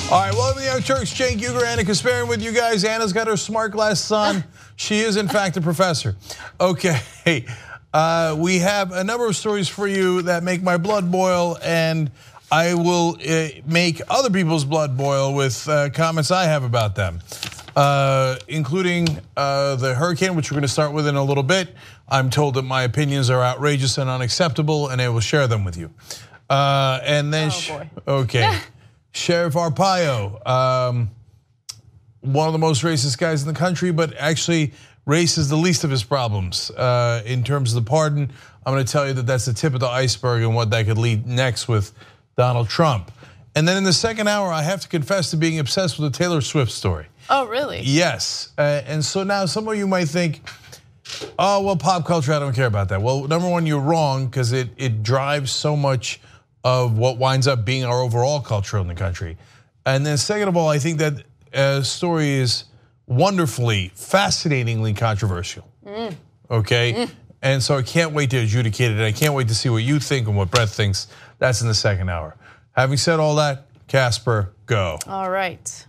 All right, welcome to the Young Turks. Cenk Uygur, Ana Kasparian with you guys. Anna's got her smart glasses on. She is, in fact, a professor. Okay, we have a number of stories for you that make my blood boil, and I will make other people's blood boil with comments I have about them, including the hurricane, which we're going to start with in a little bit. I'm told that my opinions are outrageous and unacceptable, and I will share them with you. And then, okay. Sheriff Arpaio, one of the most racist guys in the country, but actually race is the least of his problems in terms of the pardon. I'm going to tell you that that's the tip of the iceberg and what that could lead next with Donald Trump. And then in the second hour, I have to confess to being obsessed with the Taylor Swift story. Oh, really? Yes, and so now some of you might think, oh, well, pop culture, I don't care about that. Well, number one, you're wrong, because it drives so much of what winds up being our overall culture in the country. And then second of all, I think that story is wonderfully, fascinatingly controversial, okay? And so I can't wait to adjudicate it. I can't wait to see what you think and what Brett thinks. That's in the second hour. Having said all that, Casper, go. All right.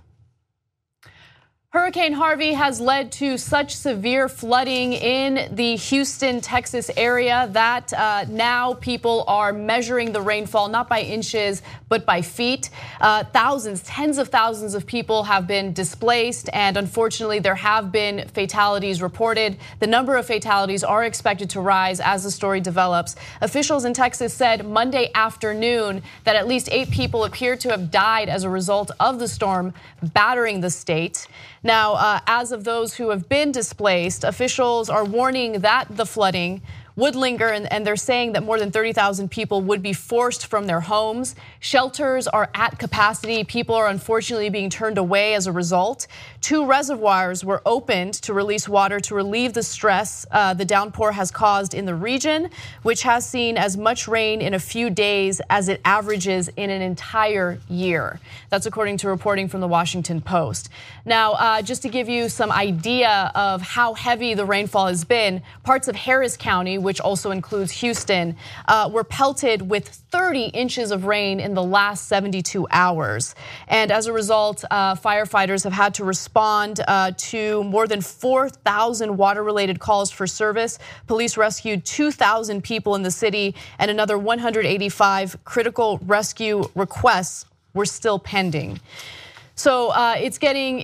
Hurricane Harvey has led to such severe flooding in the Houston, Texas area that now people are measuring the rainfall not by inches but by feet. Thousands, tens of thousands of people have been displaced, and unfortunately there have been fatalities reported. The number of fatalities are expected to rise as the story develops. Officials in Texas said Monday afternoon that at least 8 people appear to have died as a result of the storm battering the state. Now, as of those who have been displaced, officials are warning that the flooding would linger, and they're saying that more than 30,000 people would be forced from their homes. Shelters are at capacity. People are unfortunately being turned away as a result. 2 reservoirs were opened to release water to relieve the stress the downpour has caused in the region, which has seen as much rain in a few days as it averages in an entire year. That's according to reporting from the Washington Post. Now, just to give you some idea of how heavy the rainfall has been, parts of Harris County, which also includes Houston, were pelted with 30 inches of rain in the last 72 hours. And as a result, firefighters have had to respond to more than 4,000 water-related calls for service. Police rescued 2,000 people in the city, and another 185 critical rescue requests were still pending. So it's been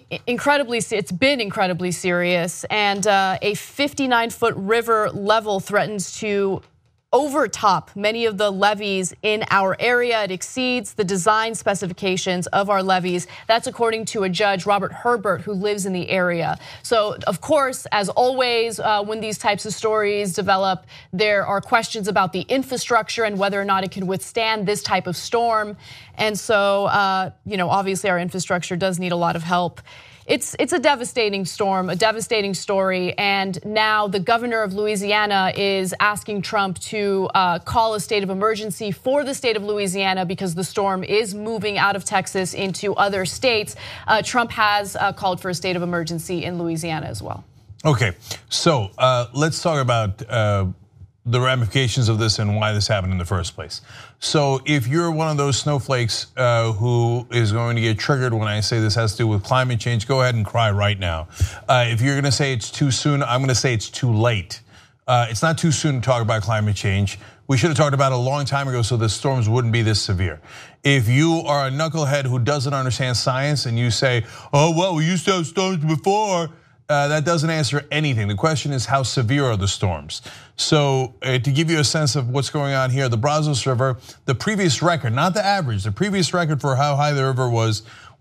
incredibly serious, and a 59-foot river level threatens to overtop many of the levees in our area. It exceeds the design specifications of our levees. That's according to a judge, Robert Herbert, who lives in the area. So, of course, as always, when these types of stories develop, there are questions about the infrastructure and whether or not it can withstand this type of storm. And so, obviously our infrastructure does need a lot of help. It's a devastating storm, a devastating story, and now the governor of Louisiana is asking Trump to call a state of emergency for the state of Louisiana because the storm is moving out of Texas into other states. Trump has called for a state of emergency in Louisiana as well. Okay, so let's talk about the ramifications of this and why this happened in the first place. So if you're one of those snowflakes who is going to get triggered when I say this has to do with climate change, go ahead and cry right now. If you're gonna say it's too soon, I'm gonna say it's too late. It's not too soon to talk about climate change. We should have talked about it a long time ago so the storms wouldn't be this severe. If you are a knucklehead who doesn't understand science and you say, oh, well, we used to have storms before, that doesn't answer anything. The question is, how severe are the storms? So to give you a sense of what's going on here, the Brazos River, the previous record, not the average, the previous record for how high the river was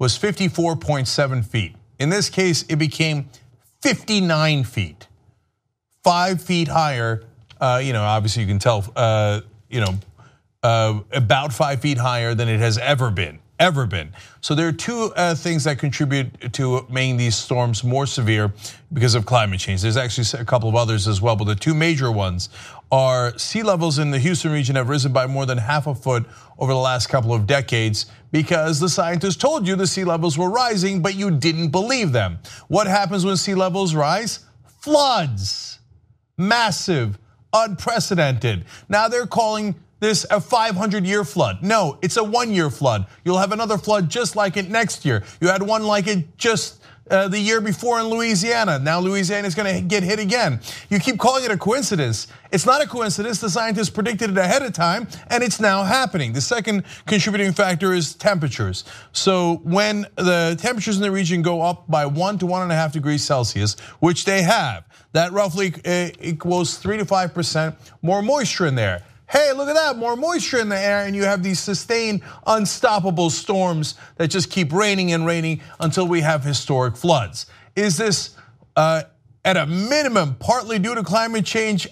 54.7 feet. In this case, it became 59 feet, 5 feet higher. Obviously you can tell, about 5 feet higher than it has ever been. So there are 2 things that contribute to making these storms more severe because of climate change. There's actually a couple of others as well, but the 2 major ones are sea levels in the Houston region have risen by more than half a foot over the last couple of decades because the scientists told you the sea levels were rising, but you didn't believe them. What happens when sea levels rise? Floods, massive, unprecedented. Now they're calling this a 500-year flood. No, it's a 1-year flood. You'll have another flood just like it next year. You had one like it just the year before in Louisiana. Now Louisiana is going to get hit again. You keep calling it a coincidence. It's not a coincidence. The scientists predicted it ahead of time, and it's now happening. The second contributing factor is temperatures. So when the temperatures in the region go up by 1 to 1.5 degrees Celsius, which they have, that roughly equals 3 to 5% more moisture in there. Hey, look at that, more moisture in the air, and you have these sustained, unstoppable storms that just keep raining and raining until we have historic floods. Is this, at a minimum, partly due to climate change?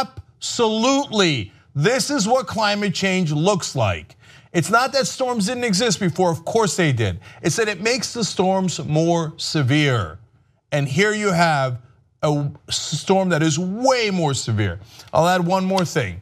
Absolutely. This is what climate change looks like. It's not that storms didn't exist before, of course they did. It's that it makes the storms more severe. And here you have a storm that is way more severe. I'll add one more thing.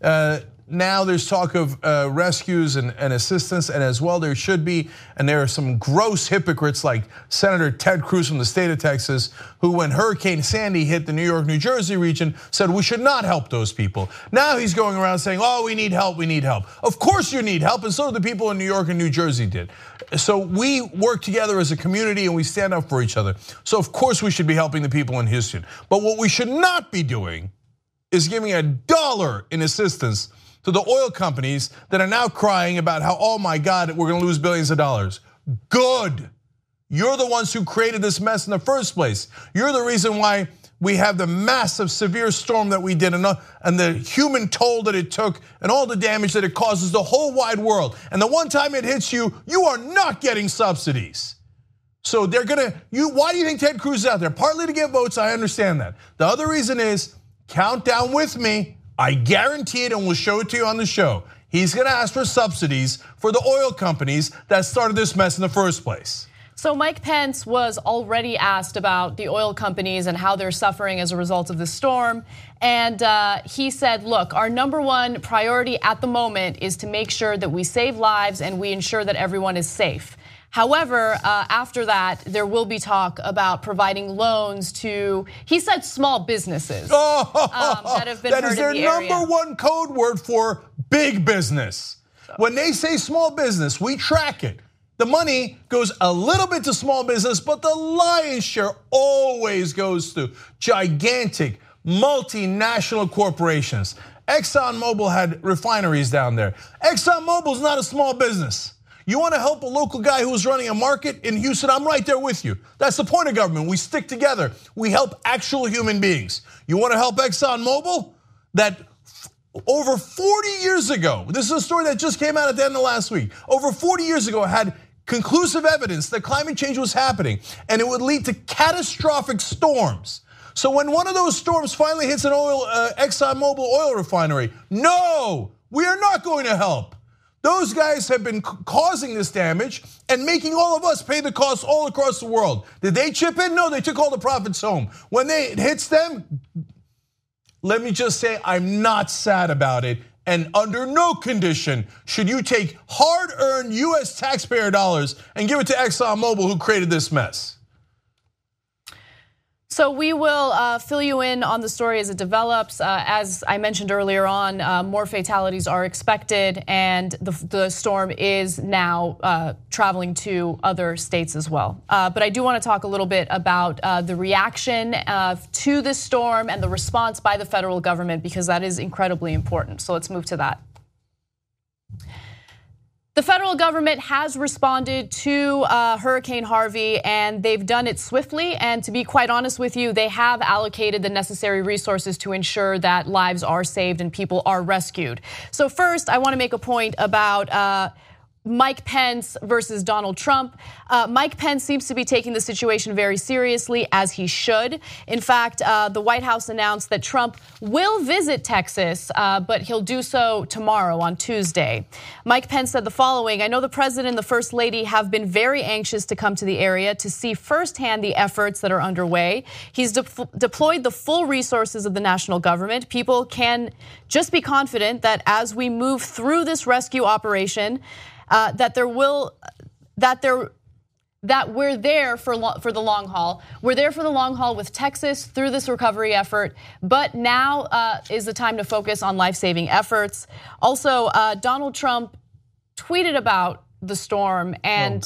Now there's talk of rescues and assistance, and as well there should be, and there are some gross hypocrites like Senator Ted Cruz from the state of Texas, who when Hurricane Sandy hit the New York, New Jersey region, said we should not help those people. Now he's going around saying, oh, we need help, we need help. Of course you need help, and so do the people in New York and New Jersey did. So we work together as a community and we stand up for each other. So of course we should be helping the people in Houston. But what we should not be doing is giving $1 in assistance to the oil companies that are now crying about how, oh my God, we're gonna lose billions of dollars. Good. You're the ones who created this mess in the first place. You're the reason why we have the massive severe storm that we did and the human toll that it took and all the damage that it causes the whole wide world. And the one time it hits you, you are not getting subsidies. So they're gonna, why do you think Ted Cruz is out there? Partly to get votes, I understand that. The other reason is, count down with me. I guarantee it, and we'll show it to you on the show. He's gonna ask for subsidies for the oil companies that started this mess in the first place. So Mike Pence was already asked about the oil companies and how they're suffering as a result of the storm. And he said, look, our #1 priority at the moment is to make sure that we save lives and we ensure that everyone is safe. However, after that, there will be talk about providing loans to, he said, small businesses that have been hurt in the area. That is their #1 code word for big business. When they say small business, we track it. The money goes a little bit to small business, but the lion's share always goes to gigantic multinational corporations. ExxonMobil had refineries down there. ExxonMobil is not a small business. You want to help a local guy who is running a market in Houston? I'm right there with you. That's the point of government. We stick together. We help actual human beings. You want to help ExxonMobil? That over 40 years ago, this is a story that just came out at the end of last week. Over 40 years ago, had conclusive evidence that climate change was happening and it would lead to catastrophic storms. So when one of those storms finally hits an ExxonMobil oil refinery, no, we are not going to help. Those guys have been causing this damage and making all of us pay the costs all across the world. Did they chip in? No, they took all the profits home. When it hits them, let me just say I'm not sad about it. And under no condition should you take hard-earned US taxpayer dollars and give it to ExxonMobil who created this mess. So we will fill you in on the story as it develops. As I mentioned earlier on, more fatalities are expected, and the storm is now traveling to other states as well. But I do want to talk a little bit about the reaction to this storm and the response by the federal government, because that is incredibly important. So let's move to that. The federal government has responded to Hurricane Harvey, and they've done it swiftly. And to be quite honest with you, they have allocated the necessary resources to ensure that lives are saved and people are rescued. So first, I want to make a point about Mike Pence versus Donald Trump. Mike Pence seems to be taking the situation very seriously, as he should. In fact, the White House announced that Trump will visit Texas, but he'll do so tomorrow on Tuesday. Mike Pence said the following: I know the president and the first lady have been very anxious to come to the area to see firsthand the efforts that are underway. He's deployed the full resources of the national government. People can just be confident that as we move through this rescue operation, that that we're there for the long haul. We're there for the long haul with Texas through this recovery effort, but now is the time to focus on life-saving efforts. Also, Donald Trump tweeted about the storm, and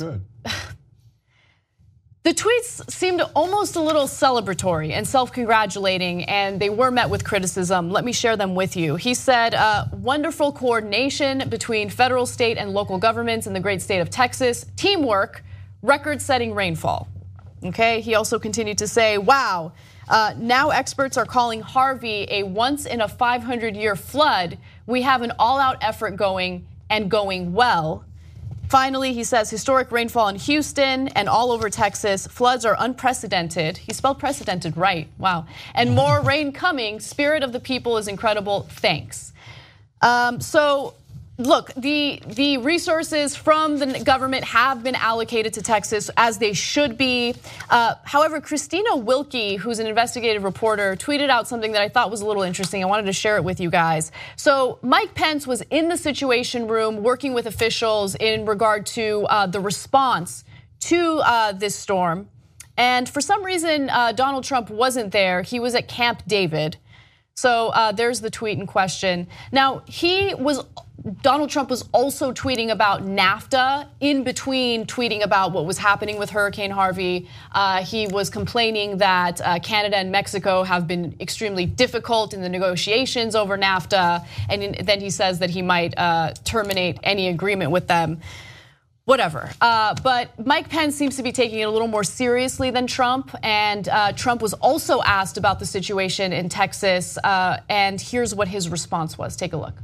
the tweets seemed almost a little celebratory and self-congratulating, and they were met with criticism. Let me share them with you. He said, wonderful coordination between federal, state, and local governments in the great state of Texas. Teamwork, record-setting rainfall. Okay, he also continued to say, wow, now experts are calling Harvey a once-in-a-500-year flood. We have an all-out effort going and going well. Finally, he says historic rainfall in Houston and all over Texas. Floods are unprecedented. He spelled precedented right, wow. And more rain coming. Spirit of the people is incredible, thanks. So look, the resources from the government have been allocated to Texas as they should be. However, Christina Wilkie, who's an investigative reporter, tweeted out something that I thought was a little interesting. I wanted to share it with you guys. So Mike Pence was in the Situation Room working with officials in regard to the response to this storm. And for some reason, Donald Trump wasn't there. He was at Camp David. So there's the tweet in question. Now, Donald Trump was also tweeting about NAFTA in between tweeting about what was happening with Hurricane Harvey. He was complaining that Canada and Mexico have been extremely difficult in the negotiations over NAFTA. And then he says that he might terminate any agreement with them. Whatever, but Mike Pence seems to be taking it a little more seriously than Trump, and Trump was also asked about the situation in Texas, and here's what his response was. Take a look.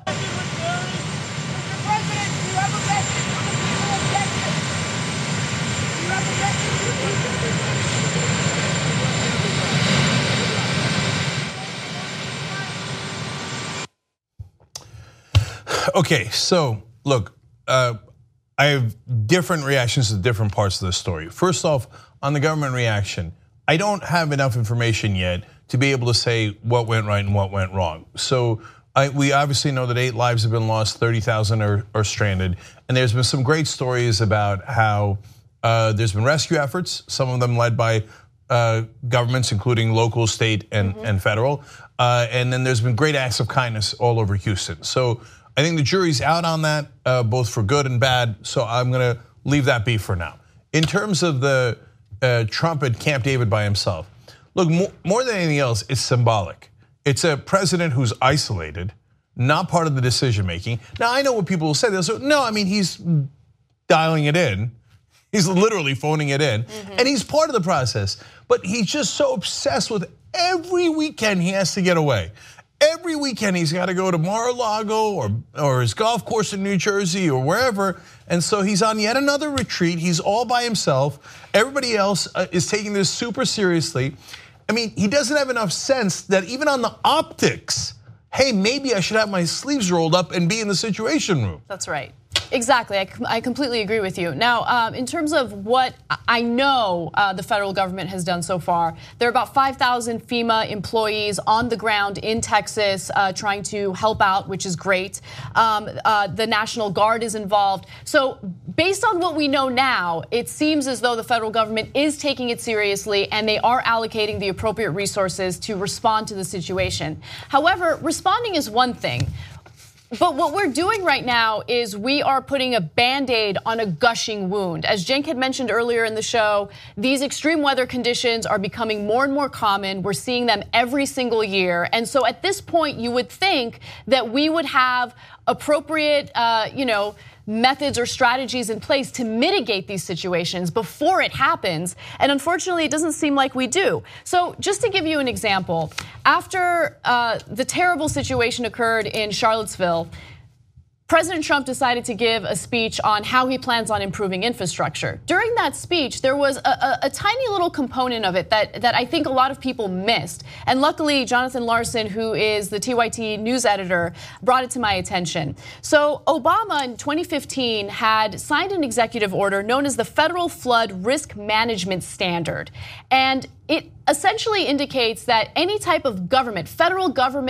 Okay, so look, I have different reactions to different parts of the story. First off, on the government reaction, I don't have enough information yet to be able to say what went right and what went wrong. So we obviously know that 8 lives have been lost, 30,000 are stranded, and there's been some great stories about how there's been rescue efforts, some of them led by governments, including local, state, and federal, and then there's been great acts of kindness all over Houston. So I think the jury's out on that, both for good and bad, so I'm gonna leave that be for now. In terms of the Trump at Camp David by himself, look, more than anything else, it's symbolic. It's a president who's isolated, not part of the decision making. Now, I know what people will say. They'll say, no, I mean, he's dialing it in. He's literally phoning it in, and he's part of the process. But he's just so obsessed with every weekend he has to get away. Every weekend he's got to go to Mar-a-Lago or his golf course in New Jersey or wherever. And so he's on yet another retreat. He's all by himself. Everybody else is taking this super seriously. I mean, he doesn't have enough sense that even on the optics, hey, maybe I should have my sleeves rolled up and be in the Situation Room. That's right. Exactly, I completely agree with you. Now, in terms of what I know the federal government has done so far, there are about 5,000 FEMA employees on the ground in Texas trying to help out, which is great. The National Guard is involved. So based on what we know now, it seems as though the federal government is taking it seriously and they are allocating the appropriate resources to respond to the situation. However, responding is one thing. But what we're doing right now is we are putting a Band-Aid on a gushing wound. As Cenk had mentioned earlier in the show, these extreme weather conditions are becoming more and more common. We're seeing them every single year. And so at this point, you would think that we would have appropriate, methods or strategies in place to mitigate these situations before it happens. And unfortunately, it doesn't seem like we do. So just to give you an example, after the terrible situation occurred in Charlottesville, President Trump decided to give a speech on how he plans on improving infrastructure. During that speech, there was a tiny little component of it that I think a lot of people missed. And luckily, Jonathan Larson, who is the TYT news editor, brought it to my attention. So Obama in 2015 had signed an executive order known as the Federal Flood Risk Management Standard. And it essentially indicates that any type of government, federal government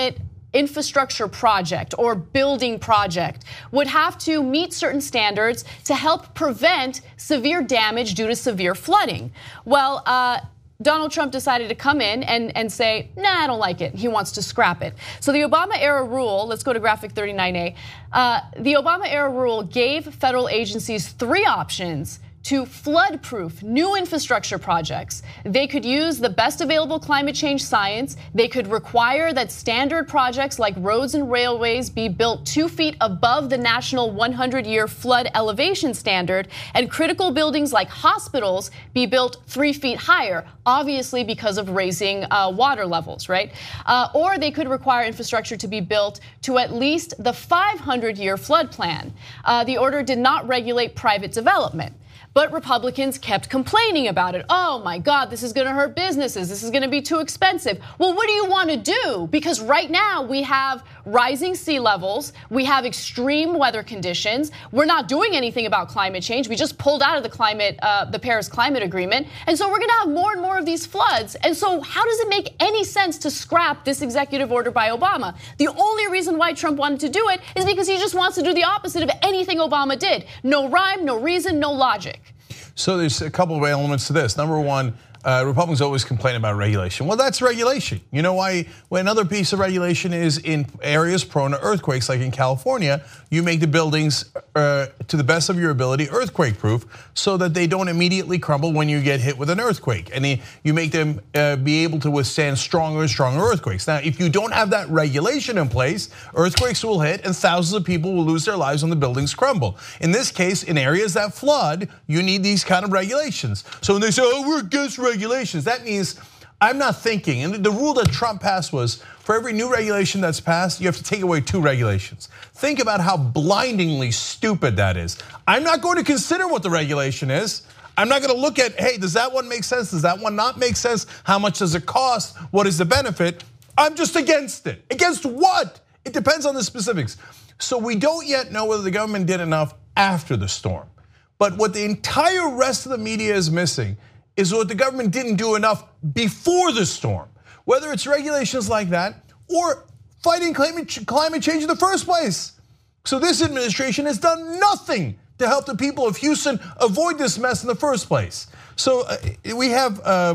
infrastructure project or building project would have to meet certain standards to help prevent severe damage due to severe flooding. Well, Donald Trump decided to come in and say, nah, I don't like it. He wants to scrap it. So the Obama-era rule, let's go to graphic 39A. The Obama-era rule gave federal agencies 3 options to flood-proof new infrastructure projects. They could use the best available climate change science. They could require that standard projects like roads and railways be built 2 feet above the national 100-year flood elevation standard, and critical buildings like hospitals be built 3 feet higher, obviously because of raising water levels, right? Or they could require infrastructure to be built to at least the 500-year flood plan. The order did not regulate private development. But Republicans kept complaining about it. Oh my God, this is gonna hurt businesses. This is gonna be too expensive. Well, what do you wanna do? Because right now we have rising sea levels. We have extreme weather conditions. We're not doing anything about climate change. We just pulled out of the Paris Climate Agreement. And so we're gonna have more and more of these floods. And so how does it make any sense to scrap this executive order by Obama? The only reason why Trump wanted to do it is because he just wants to do the opposite of anything Obama did. No rhyme, no reason, no logic. So there's a couple of elements to this. Number one, Republicans always complain about regulation. Well, that's regulation. You know why? When another piece of regulation is in areas prone to earthquakes, like in California, you make the buildings, to the best of your ability, earthquake proof so that they don't immediately crumble when you get hit with an earthquake. And you make them be able to withstand stronger and stronger earthquakes. Now, if you don't have that regulation in place, earthquakes will hit and thousands of people will lose their lives when the buildings crumble. In this case, in areas that flood, you need these kind of regulations. So when they say, oh, we're against regulations, that means I'm not thinking. And the rule that Trump passed was for every new regulation that's passed, you have to take away 2 regulations. Think about how blindingly stupid that is. I'm not going to consider what the regulation is. I'm not going to look at, hey, does that one make sense? Does that one not make sense? How much does it cost? What is the benefit? I'm just against it. Against what? It depends on the specifics. So we don't yet know whether the government did enough after the storm. But what the entire rest of the media is missing is what the government didn't do enough before the storm. Whether it's regulations like that or fighting climate change in the first place. So this administration has done nothing to help the people of Houston avoid this mess in the first place. So we have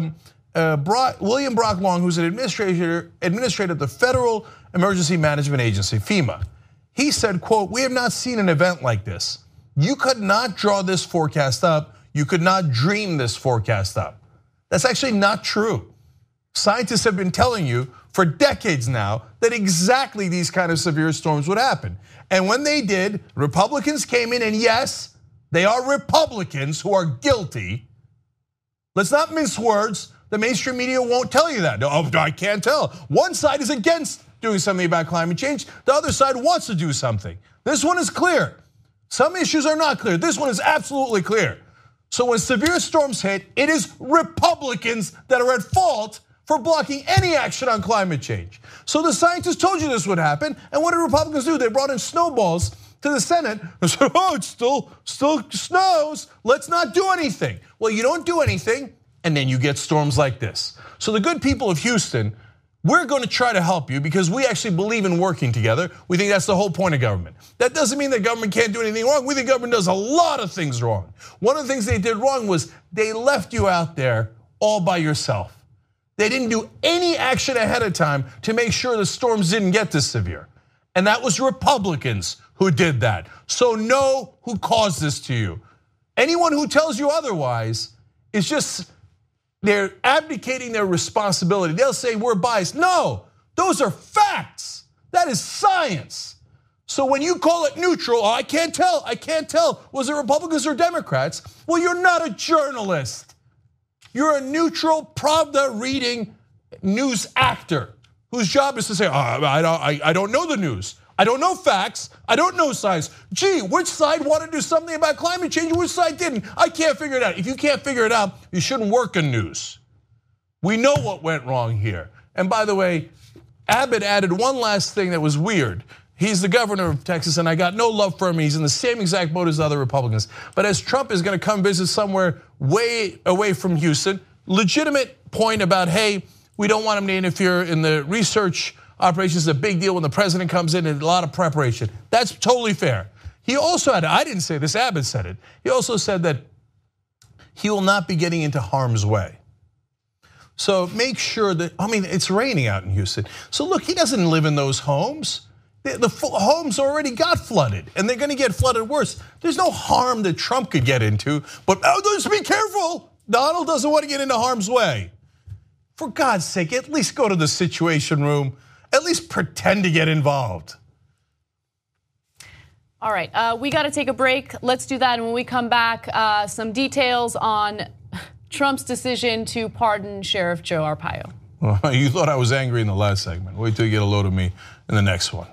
William Brock Long, who's an administrator at the Federal Emergency Management Agency, FEMA. He said, quote, "We have not seen an event like this. You could not draw this forecast up. You could not dream this forecast up." That's actually not true. Scientists have been telling you for decades now that exactly these kind of severe storms would happen. And when they did, Republicans came in, and yes, they are Republicans who are guilty. Let's not mince words. The mainstream media won't tell you that. Oh, I can't tell. One side is against doing something about climate change. The other side wants to do something. This one is clear. Some issues are not clear. This one is absolutely clear. So when severe storms hit, it is Republicans that are at fault for blocking any action on climate change. So the scientists told you this would happen, and what did Republicans do? They brought in snowballs to the Senate and said, oh, it still snows, let's not do anything. Well, you don't do anything, and then you get storms like this. So the good people of Houston, we're going to try to help you because we actually believe in working together. We think that's the whole point of government. That doesn't mean that government can't do anything wrong. We think government does a lot of things wrong. One of the things they did wrong was they left you out there all by yourself. They didn't do any action ahead of time to make sure the storms didn't get this severe. And that was Republicans who did that. So know who caused this to you. Anyone who tells you otherwise is just, they're abdicating their responsibility. They'll say we're biased. No, those are facts. That is science. So when you call it neutral, oh, I can't tell, was it Republicans or Democrats? Well, you're not a journalist. You're a neutral, Pravda reading news actor whose job is to say, oh, I don't know the news. I don't know facts. I don't know science. Gee, which side wanted to do something about climate change and which side didn't? I can't figure it out. If you can't figure it out, you shouldn't work in news. We know what went wrong here. And by the way, Abbott added one last thing that was weird. He's the governor of Texas, and I got no love for him. He's in the same exact boat as the other Republicans. But as Trump is going to come visit somewhere way away from Houston, legitimate point about, hey, we don't want him to interfere in the research operation is a big deal when the president comes in and a lot of preparation. That's totally fair. He also had, I didn't say this, Abbott said it. He also said that he will not be getting into harm's way. So make sure that, I mean, it's raining out in Houston. So look, he doesn't live in those homes. The homes already got flooded, and they're going to get flooded worse. There's no harm that Trump could get into, but just be careful. Donald doesn't want to get into harm's way. For God's sake, at least go to the Situation Room. At least pretend to get involved. All right, we got to take a break. Let's do that, and when we come back, some details on Trump's decision to pardon Sheriff Joe Arpaio. Well, you thought I was angry in the last segment. Wait till you get a load of me in the next one.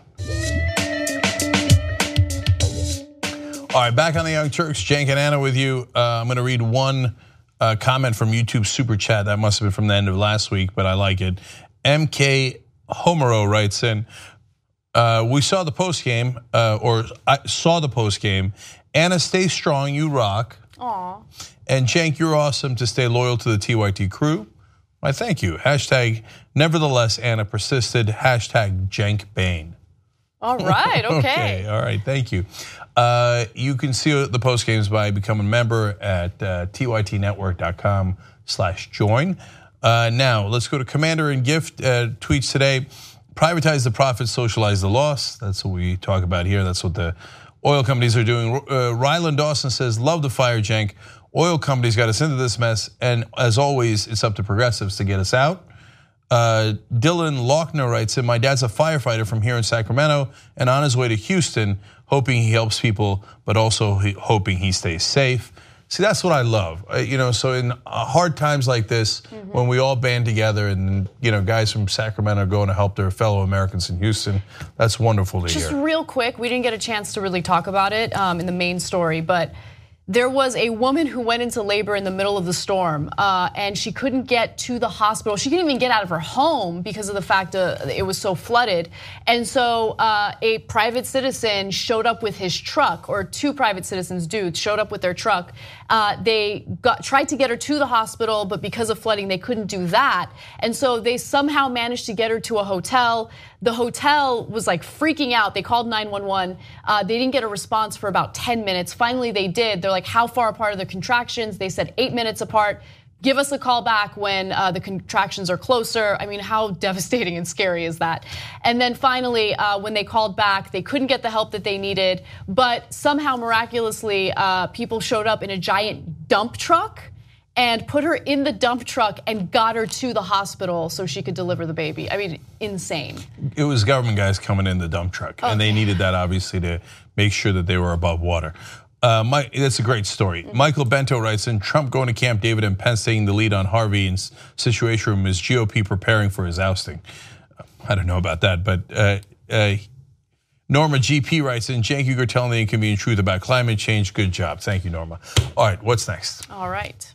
All right, back on the Young Turks, Cenk and Anna with you. I'm going to read one comment from YouTube Super Chat. That must have been from the end of last week, but I like it. MK Homero writes in, we saw the post game, or I saw the post game. Anna, stay strong, you rock. Aw. And Cenk, you're awesome to stay loyal to the TYT crew. Why, thank you. Hashtag nevertheless, Anna persisted. Hashtag Cenk Bain. All right, okay. Okay, all right, thank you. You can see the post games by becoming a member at tytnetwork.com/join. Now, let's go to Commander and Gift tweets today. Privatize the profits, socialize the loss. That's what we talk about here. That's what the oil companies are doing. Ryland Dawson says, love the fire, Cenk. Oil companies got us into this mess, and as always, it's up to progressives to get us out. Dylan Lochner writes in, my dad's a firefighter from here in Sacramento and on his way to Houston, hoping he helps people, but also hoping he stays safe. See, that's what I love. So in hard times like this, when we all band together and guys from Sacramento are going to help their fellow Americans in Houston, that's wonderful to hear. Just real quick, we didn't get a chance to really talk about it in the main story, but there was a woman who went into labor in the middle of the storm, and she couldn't get to the hospital. She couldn't even get out of her home because of the fact that it was so flooded. And so a private citizen showed up with his truck, or two private citizens showed up with their truck. They tried to get her to the hospital, but because of flooding, they couldn't do that. And so they somehow managed to get her to a hotel. The hotel was like freaking out. They called 911. They didn't get a response for about 10 minutes. Finally, they did. They're like, how far apart are the contractions? They said 8 minutes apart. Give us a call back when the contractions are closer. I mean, how devastating and scary is that? And then finally, when they called back, they couldn't get the help that they needed, but somehow miraculously, people showed up in a giant dump truck and put her in the dump truck and got her to the hospital so she could deliver the baby. I mean, insane. It was government guys coming in the dump truck, and they needed that obviously to make sure that they were above water. That's a great story. Michael Bento writes in, Trump going to Camp David and Pence taking the lead on Harvey in Situation Room is GOP preparing for his ousting. I don't know about that, but Norma GP writes in, Cenk, you're telling the inconvenient truth about climate change. Good job. Thank you, Norma. All right, what's next? All right.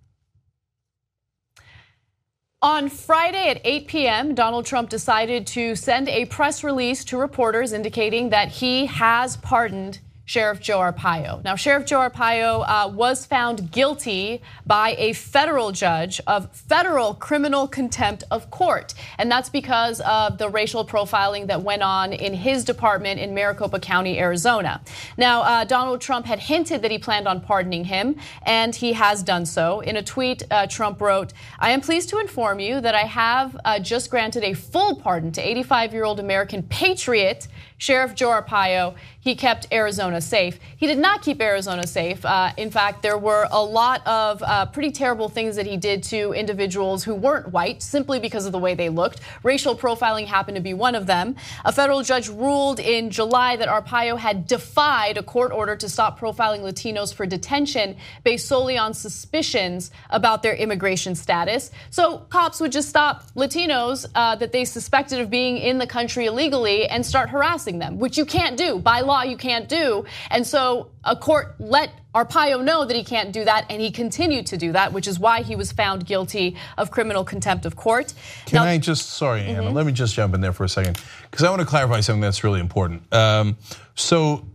On Friday at 8 p.m., Donald Trump decided to send a press release to reporters indicating that he has pardoned Sheriff Joe Arpaio. Now, Sheriff Joe Arpaio was found guilty by a federal judge of federal criminal contempt of court. And that's because of the racial profiling that went on in his department in Maricopa County, Arizona. Now, Donald Trump had hinted that he planned on pardoning him, and he has done so. In a tweet, Trump wrote, I am pleased to inform you that I have just granted a full pardon to 85-year-old American patriot Sheriff Joe Arpaio. He kept Arizona safe. He did not keep Arizona safe. In fact, there were a lot of pretty terrible things that he did to individuals who weren't white simply because of the way they looked. Racial profiling happened to be one of them. A federal judge ruled in July that Arpaio had defied a court order to stop profiling Latinos for detention based solely on suspicions about their immigration status. So cops would just stop Latinos that they suspected of being in the country illegally and start harassing them, which you can't do. By law, you can't do. And so a court let Arpaio know that he can't do that, and he continued to do that, which is why he was found guilty of criminal contempt of court. Anna, let me just jump in there for a second, because I want to clarify something that's really important. So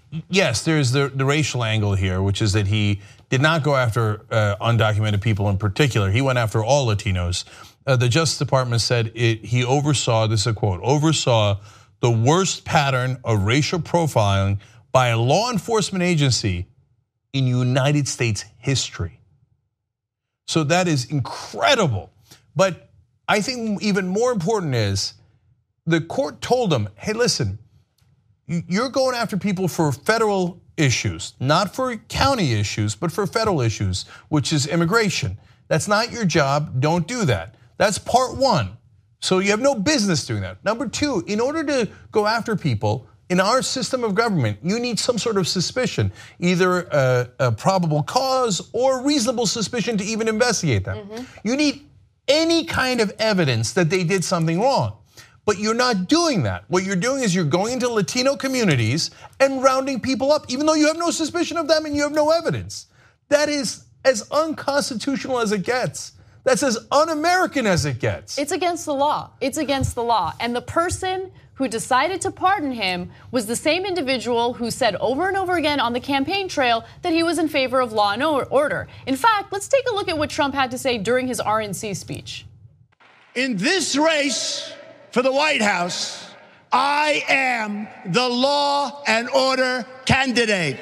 yes, there's the racial angle here, which is that he did not go after undocumented people in particular. He went after all Latinos. The Justice Department said he oversaw, this is a quote, oversaw the worst pattern of racial profiling by a law enforcement agency in United States history. So that is incredible. But I think even more important is the court told him, hey, listen, you're going after people for federal issues, not for county issues, but for federal issues, which is immigration. That's not your job, don't do that. That's part one. So you have no business doing that. Number two, in order to go after people, in our system of government, you need some sort of suspicion, either a probable cause or reasonable suspicion to even investigate them. You need any kind of evidence that they did something wrong. But you're not doing that. What you're doing is you're going into Latino communities and rounding people up, even though you have no suspicion of them and you have no evidence. That is as unconstitutional as it gets. That's as un-American as it gets. It's against the law. It's against the law. And the person who decided to pardon him was the same individual who said over and over again on the campaign trail that he was in favor of law and order. In fact, let's take a look at what Trump had to say during his RNC speech. In this race for the White House, I am the law and order candidate.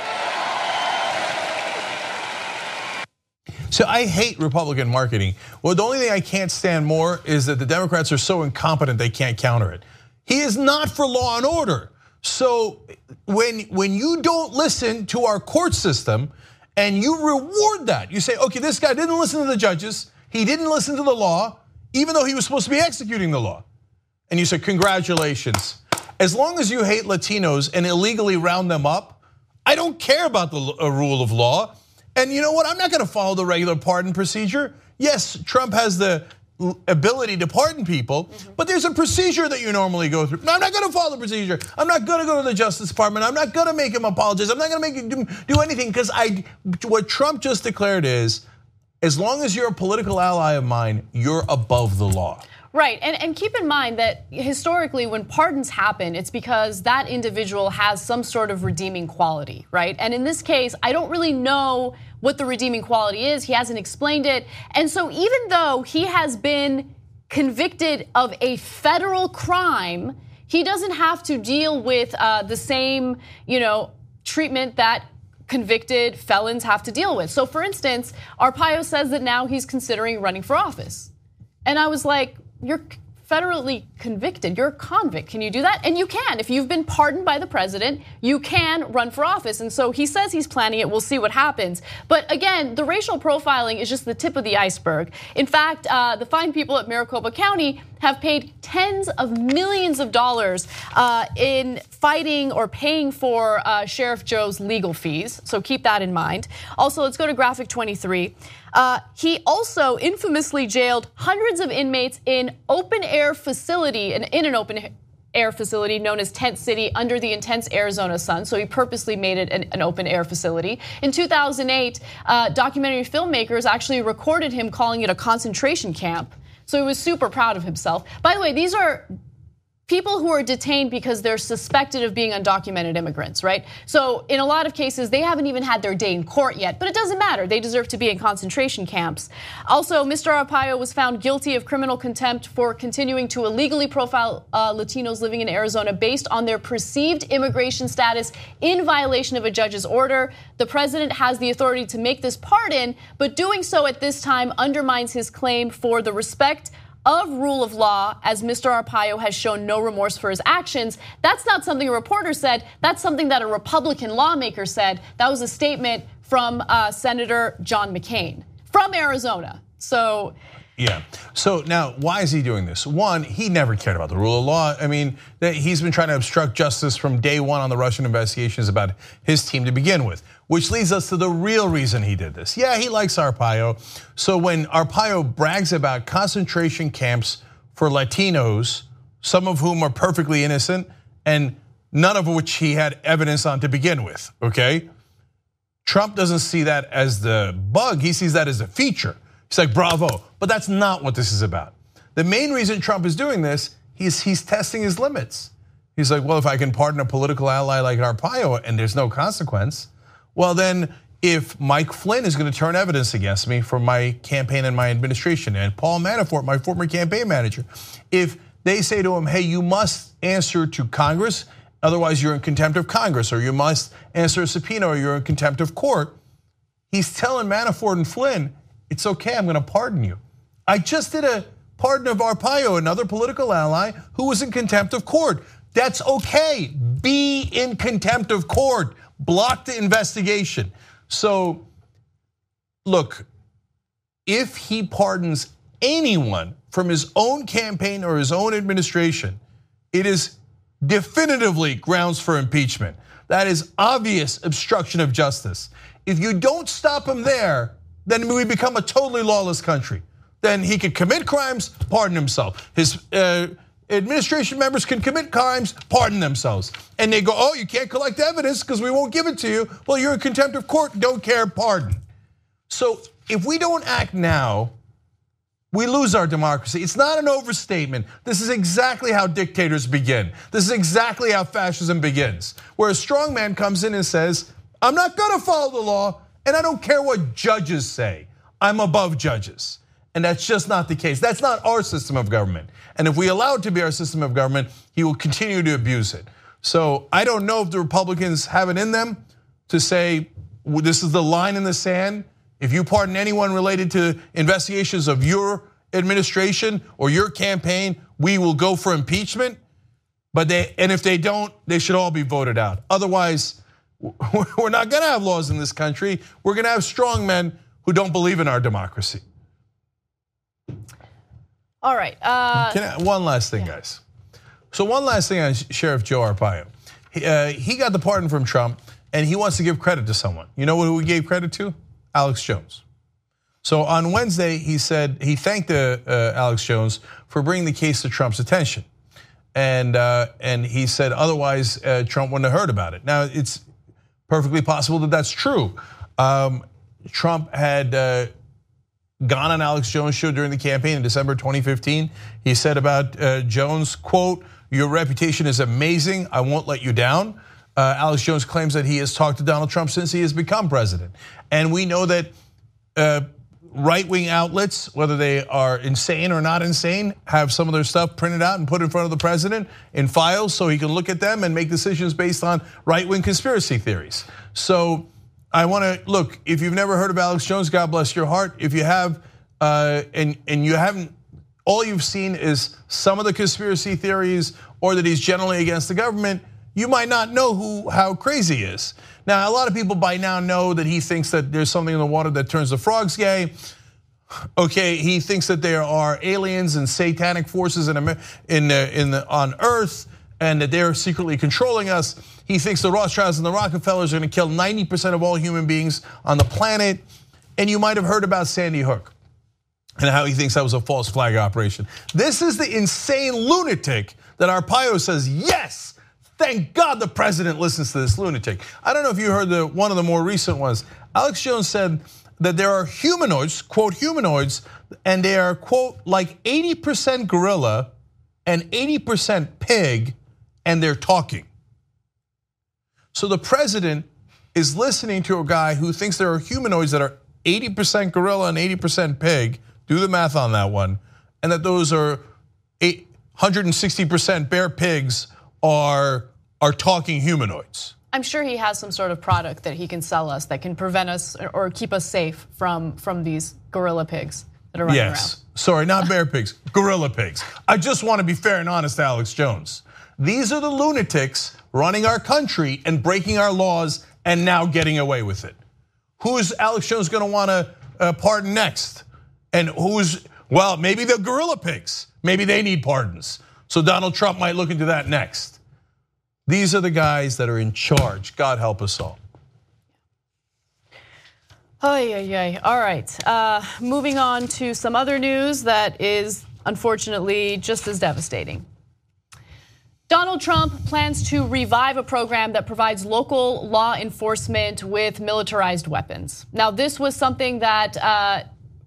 So I hate Republican marketing. Well, the only thing I can't stand more is that the Democrats are so incompetent they can't counter it. He is not for law and order. So when you don't listen to our court system and you reward that, you say, okay, this guy didn't listen to the judges, he didn't listen to the law, even though he was supposed to be executing the law. And you say, congratulations. As long as you hate Latinos and illegally round them up, I don't care about the rule of law. And you know what? I'm not going to follow the regular pardon procedure. Yes, Trump has the ability to pardon people, but there's a procedure that you normally go through. No, I'm not going to follow the procedure. I'm not going to go to the Justice Department. I'm not going to make him apologize. I'm not going to make him do anything because what Trump just declared is, as long as you're a political ally of mine, you're above the law. Right, and keep in mind that historically when pardons happen, it's because that individual has some sort of redeeming quality, right? And in this case, I don't really know what the redeeming quality is. He hasn't explained it. And so even though he has been convicted of a federal crime, he doesn't have to deal with the same, treatment that convicted felons have to deal with. So for instance, Arpaio says that now he's considering running for office. And I was like, you're federally convicted, you're a convict. Can you do that? And you can. If you've been pardoned by the president, you can run for office. And so he says he's planning it. We'll see what happens. But again, the racial profiling is just the tip of the iceberg. In fact, the fine people at Maricopa County have paid tens of millions of dollars in fighting or paying for Sheriff Joe's legal fees. So keep that in mind. Also, let's go to graphic 23. He also infamously jailed hundreds of inmates in open-air facility, in an open-air facility known as Tent City under the intense Arizona sun. So he purposely made it an open-air facility. In 2008, documentary filmmakers actually recorded him calling it a concentration camp. So he was super proud of himself. By the way, these are people who are detained because they're suspected of being undocumented immigrants, right? So in a lot of cases, they haven't even had their day in court yet, but it doesn't matter. They deserve to be in concentration camps. Also, Mr. Arpaio was found guilty of criminal contempt for continuing to illegally profile Latinos living in Arizona based on their perceived immigration status in violation of a judge's order. The president has the authority to make this pardon, but doing so at this time undermines his claim for the respect of rule of law, as Mr. Arpaio has shown no remorse for his actions. That's not something a reporter said. That's something that a Republican lawmaker said. That was a statement from Senator John McCain from Arizona. So. Yeah. So now, why is he doing this? One, he never cared about the rule of law. I mean, he's been trying to obstruct justice from day one on the Russian investigations about his team to begin with, which leads us to the real reason he did this. Yeah, he likes Arpaio. So when Arpaio brags about concentration camps for Latinos, some of whom are perfectly innocent and none of which he had evidence on to begin with, okay? Trump doesn't see that as the bug, he sees that as a feature. He's like, bravo, but that's not what this is about. The main reason Trump is doing this, he's testing his limits. He's like, well, if I can pardon a political ally like Arpaio and there's no consequence, well then if Mike Flynn is going to turn evidence against me for my campaign and my administration, and Paul Manafort, my former campaign manager, if they say to him, hey, you must answer to Congress, otherwise you're in contempt of Congress, or you must answer a subpoena, or you're in contempt of court, he's telling Manafort and Flynn, it's okay, I'm going to pardon you. I just did a pardon of Arpaio, another political ally who was in contempt of court. That's okay. Be in contempt of court. Block the investigation. So, look, if he pardons anyone from his own campaign or his own administration, it is definitively grounds for impeachment. That is obvious obstruction of justice. If you don't stop him there, then we become a totally lawless country. Then he could commit crimes, pardon himself. His administration members can commit crimes, pardon themselves. And they go, oh, you can't collect evidence because we won't give it to you. Well, you're in contempt of court, don't care, pardon. So if we don't act now, we lose our democracy. It's not an overstatement. This is exactly how dictators begin. This is exactly how fascism begins, where a strong man comes in and says, I'm not gonna follow the law, and I don't care what judges say. I'm above judges. And that's just not the case. That's not our system of government. And if we allow it to be our system of government, he will continue to abuse it. So I don't know if the Republicans have it in them to say, well, this is the line in the sand. If you pardon anyone related to investigations of your administration or your campaign, we will go for impeachment. And if they don't, they should all be voted out. Otherwise, we're not gonna have laws in this country. We're gonna have strong men who don't believe in our democracy. All right. One last thing, guys. So one last thing on Sheriff Joe Arpaio. He got the pardon from Trump, and he wants to give credit to someone. You know who he gave credit to? Alex Jones. So on Wednesday, he said he thanked Alex Jones for bringing the case to Trump's attention, and he said otherwise Trump wouldn't have heard about it. Now it's perfectly possible that that's true. Trump had gone on Alex Jones' show during the campaign in December 2015. He said about Jones, quote, your reputation is amazing, I won't let you down. Alex Jones claims that he has talked to Donald Trump since he has become president. And we know that right-wing outlets, whether they are insane or not insane, have some of their stuff printed out and put in front of the president in files so he can look at them and make decisions based on right-wing conspiracy theories. So I want to look, if you've never heard of Alex Jones, God bless your heart. If you have, and you haven't, all you've seen is some of the conspiracy theories or that he's generally against the government, you might not know how crazy he is. Now, a lot of people by now know that he thinks that there's something in the water that turns the frogs gay. Okay, he thinks that there are aliens and satanic forces on Earth, and that they're secretly controlling us. He thinks the Rothschilds and the Rockefellers are gonna kill 90% of all human beings on the planet. And you might have heard about Sandy Hook and how he thinks that was a false flag operation. This is the insane lunatic that Arpaio says, yes, thank God the president listens to this lunatic. I don't know if you heard one of the more recent ones. Alex Jones said that there are humanoids, quote, humanoids, and they are, quote, like 80% gorilla and 80% pig, and they're talking. So the president is listening to a guy who thinks there are humanoids that are 80% gorilla and 80% pig, do the math on that one, and that those are 160% bear pigs are talking humanoids. I'm sure he has some sort of product that he can sell us that can prevent us or keep us safe from these gorilla pigs that are running around. Sorry, not bear pigs, gorilla pigs. I just want to be fair and honest to Alex Jones. These are the lunatics running our country and breaking our laws and now getting away with it. Who's Alex Jones gonna wanna pardon next? And well, maybe the gorilla pigs, maybe they need pardons. So Donald Trump might look into that next. These are the guys that are in charge, God help us all. All right, moving on to some other news that is unfortunately just as devastating. Donald Trump plans to revive a program that provides local law enforcement with militarized weapons. Now, this was something that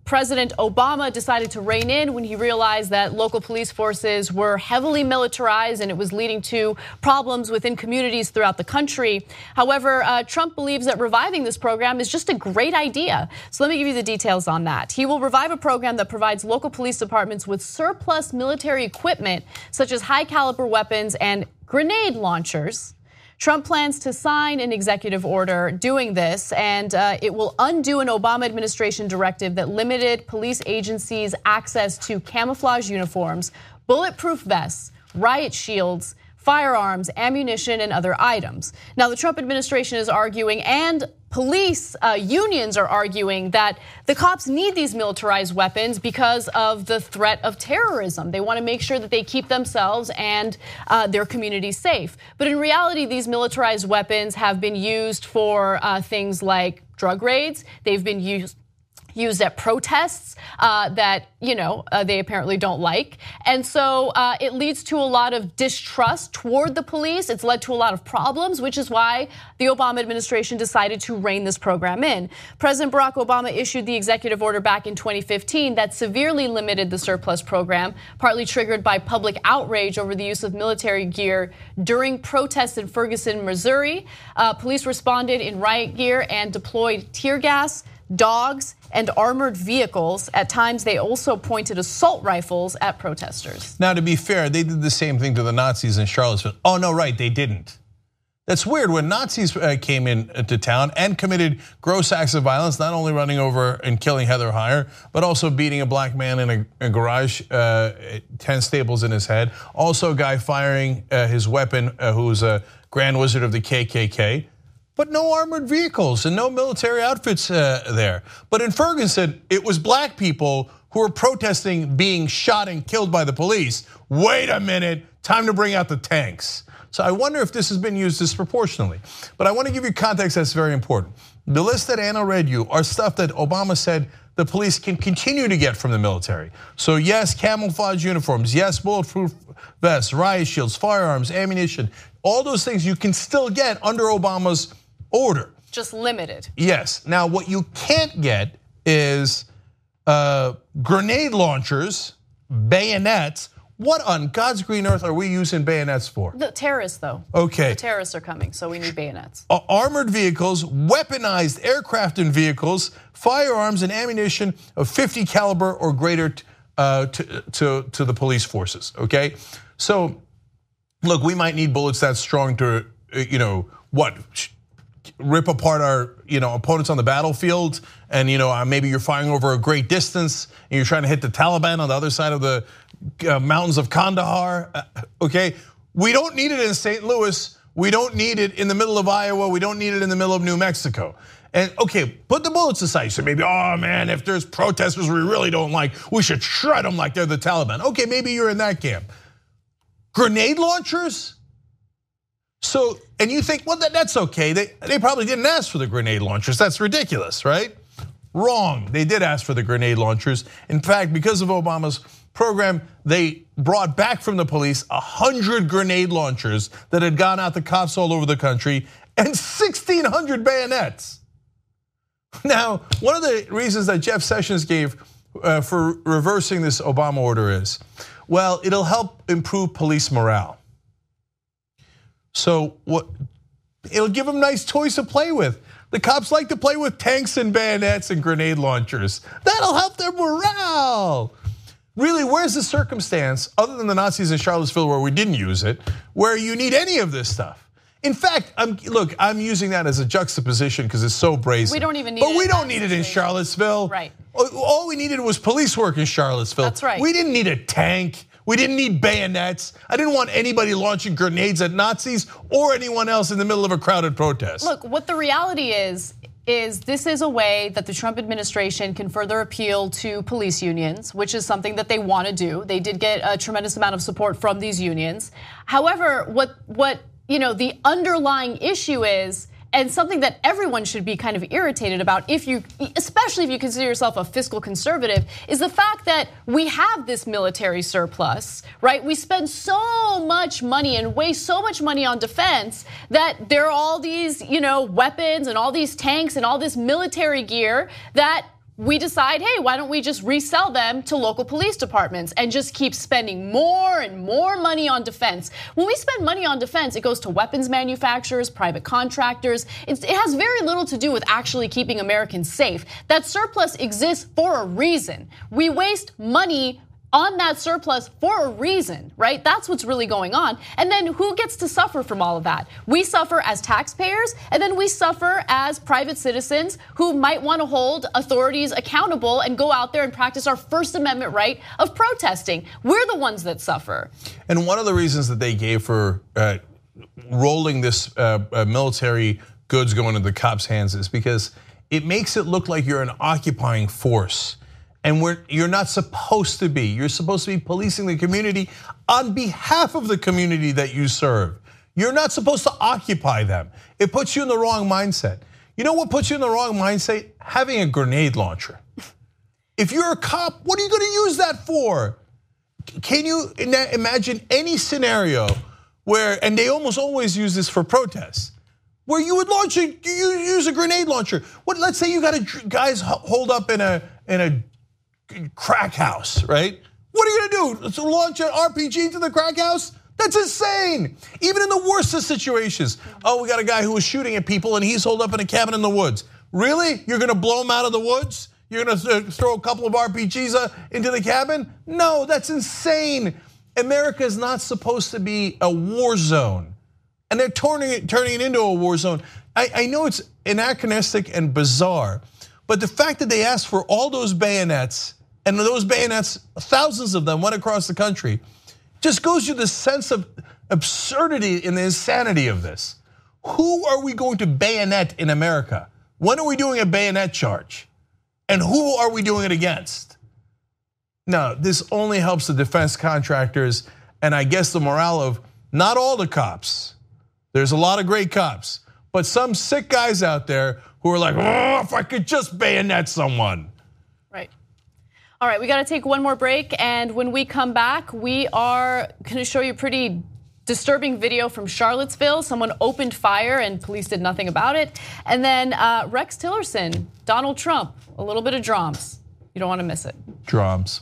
President Obama decided to rein in when he realized that local police forces were heavily militarized and it was leading to problems within communities throughout the country. However, Trump believes that reviving this program is just a great idea. So let me give you the details on that. He will revive a program that provides local police departments with surplus military equipment, such as high caliber weapons and grenade launchers. Trump plans to sign an executive order doing this, and it will undo an Obama administration directive that limited police agencies' access to camouflage uniforms, bulletproof vests, riot shields, firearms, ammunition, and other items. Now, the Trump administration is arguing, and police unions are arguing, that the cops need these militarized weapons because of the threat of terrorism. They want to make sure that they keep themselves and their communities safe. But in reality, these militarized weapons have been used for things like drug raids. They've been used at protests that they apparently don't like. And so it leads to a lot of distrust toward the police. It's led to a lot of problems, which is why the Obama administration decided to rein this program in. President Barack Obama issued the executive order back in 2015 that severely limited the surplus program, partly triggered by public outrage over the use of military gear during protests in Ferguson, Missouri. Police responded in riot gear and deployed tear gas, dogs, and armored vehicles. At times, they also pointed assault rifles at protesters. Now, to be fair, they did the same thing to the Nazis in Charlottesville. Oh, no, right, they didn't. That's weird. When Nazis came into town and committed gross acts of violence, not only running over and killing Heather Heyer, but also beating a black man in a garage, 10 staples in his head. Also a guy firing his weapon who's a Grand Wizard of the KKK. But no armored vehicles and no military outfits there. But in Ferguson, it was black people who were protesting being shot and killed by the police. Wait a minute, time to bring out the tanks. So I wonder if this has been used disproportionately. But I want to give you context that's very important. The list that Anna read you are stuff that Obama said the police can continue to get from the military. So yes, camouflage uniforms, yes, bulletproof vests, riot shields, firearms, ammunition, all those things you can still get under Obama's order. Just limited. Yes. Now, what you can't get is grenade launchers, bayonets. What on God's green earth are we using bayonets for? The terrorists, though. Okay. The terrorists are coming, so we need bayonets. Armored vehicles, weaponized aircraft and vehicles, firearms and ammunition of 50 caliber or greater to the police forces. Okay. So, look, we might need bullets that strong to, rip apart our opponents on the battlefield, and maybe you're firing over a great distance and you're trying to hit the Taliban on the other side of the mountains of Kandahar. Okay, we don't need it in St. Louis. We don't need it in the middle of Iowa. We don't need it in the middle of New Mexico. And okay, put the bullets aside. So maybe, oh man, if there's protesters we really don't like, we should shred them like they're the Taliban. Okay, maybe you're in that camp. Grenade launchers? So, and you think, well, that's okay. They probably didn't ask for the grenade launchers. That's ridiculous, right? Wrong. They did ask for the grenade launchers. In fact, because of Obama's program, they brought back from the police 100 grenade launchers that had gone out to cops all over the country and 1,600 bayonets. Now, one of the reasons that Jeff Sessions gave for reversing this Obama order is, well, it'll help improve police morale. So what? It'll give them nice toys to play with. The cops like to play with tanks and bayonets and grenade launchers. That'll help their morale. Really, where's the circumstance, other than the Nazis in Charlottesville where we didn't use it, where you need any of this stuff? In fact, I'm using that as a juxtaposition because it's so brazen. We don't even need it. But we don't need it in Charlottesville. Right. All we needed was police work in Charlottesville. That's right. We didn't need a tank. We didn't need bayonets. I didn't want anybody launching grenades at Nazis or anyone else in the middle of a crowded protest. Look, what the reality is this is a way that the Trump administration can further appeal to police unions, which is something that they want to do. They did get a tremendous amount of support from these unions. However, what the underlying issue is, and something that everyone should be kind of irritated about, especially if you consider yourself a fiscal conservative, is the fact that we have this military surplus, right? We spend so much money and waste so much money on defense that there are all these, weapons and all these tanks and all this military gear that we decide, hey, why don't we just resell them to local police departments and just keep spending more and more money on defense? When we spend money on defense, it goes to weapons manufacturers, private contractors. It has very little to do with actually keeping Americans safe. That surplus exists for a reason. We waste money on that surplus for a reason, right? That's what's really going on. And then who gets to suffer from all of that? We suffer as taxpayers, and then we suffer as private citizens who might want to hold authorities accountable and go out there and practice our First Amendment right of protesting. We're the ones that suffer. And one of the reasons that they gave for rolling this military goods going into the cops' hands is because it makes it look like you're an occupying force. And you're not supposed to be. You're supposed to be policing the community on behalf of the community that you serve. You're not supposed to occupy them. It puts you in the wrong mindset. You know what puts you in the wrong mindset? Having a grenade launcher. If you're a cop, what are you gonna use that for? Can you imagine any scenario where, and they almost always use this for protests, where you would use a grenade launcher? Let's say you got guys hold up in a crack house, right? What are you gonna do? To launch an RPG into the crack house? That's insane. Even in the worst of situations. Oh, we got a guy who was shooting at people and he's holed up in a cabin in the woods. Really? You're gonna blow him out of the woods? You're gonna throw a couple of RPGs into the cabin? No, that's insane. America is not supposed to be a war zone. And they're turning it into a war zone. I know it's anachronistic and bizarre, but the fact that they asked for all those bayonets, and those bayonets, thousands of them went across the country, just goes to the sense of absurdity and the insanity of this. Who are we going to bayonet in America? When are we doing a bayonet charge? And who are we doing it against? No, this only helps the defense contractors, and I guess the morale of not all the cops. There's a lot of great cops, but some sick guys out there who are like, oh, if I could just bayonet someone. Right. All right, we got to take one more break, and when we come back, we are going to show you a pretty disturbing video from Charlottesville. Someone opened fire and police did nothing about it. And then Rex Tillerson, Donald Trump, a little bit of drums. You don't want to miss it. Drums.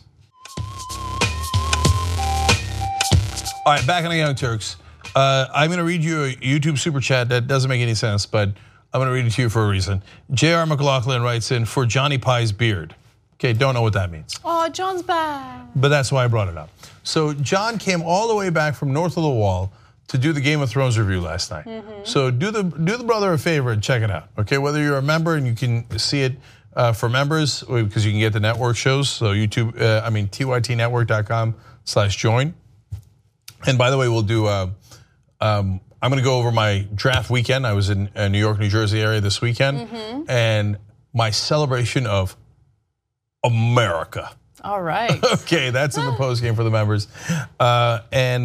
All right, back on the Young Turks. I'm going to read you a YouTube super chat that doesn't make any sense, but I'm going to read it to you for a reason. J.R. McLaughlin writes in, for Johnny Pie's beard. Okay, don't know what that means. Oh, John's back. But that's why I brought it up. So John came all the way back from north of the wall to do the Game of Thrones review last night. So do the brother a favor and check it out. Okay, whether you're a member and you can see it for members, because you can get the network shows. So YouTube, tytnetwork.com/join. And by the way, we'll do. I'm going to go over my draft weekend. I was in New York, New Jersey area this weekend, and my celebration of America. All right. Okay, that's in the post game for the members, and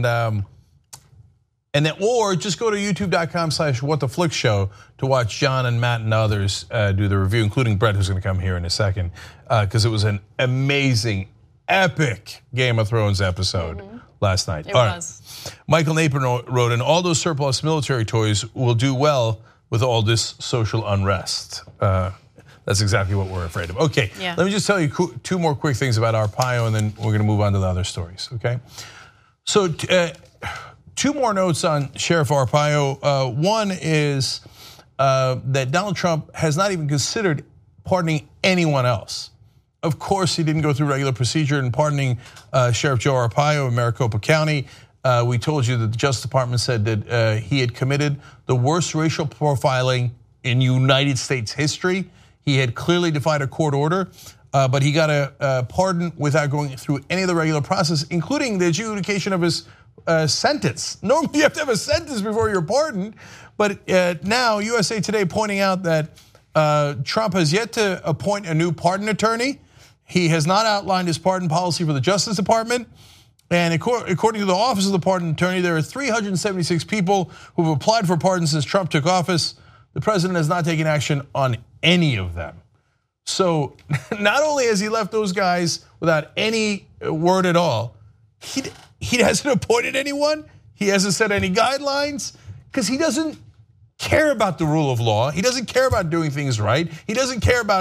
then or just go to youtube.com/whattheflickshow to watch John and Matt and others do the review, including Brett, who's going to come here in a second, because it was an amazing, epic Game of Thrones episode last night. It was. Michael Napier wrote in, all those surplus military toys will do well with all this social unrest. That's exactly what we're afraid of. Okay, let me just tell you two more quick things about Arpaio, and then we're going to move on to the other stories, okay? So two more notes on Sheriff Arpaio. One is that Donald Trump has not even considered pardoning anyone else. Of course, he didn't go through regular procedure in pardoning Sheriff Joe Arpaio in Maricopa County. We told you that the Justice Department said that he had committed the worst racial profiling in United States history. He had clearly defied a court order, but he got a pardon without going through any of the regular process, including the adjudication of his sentence. Normally you have to have a sentence before you're pardoned, but now USA Today pointing out that Trump has yet to appoint a new pardon attorney. He has not outlined his pardon policy for the Justice Department. And according to the Office of the Pardon Attorney, there are 376 people who have applied for pardons since Trump took office. The president has not taken action on any of them. So not only has he left those guys without any word at all, he hasn't appointed anyone. He hasn't set any guidelines because he doesn't care about the rule of law. He doesn't care about doing things right. He doesn't care about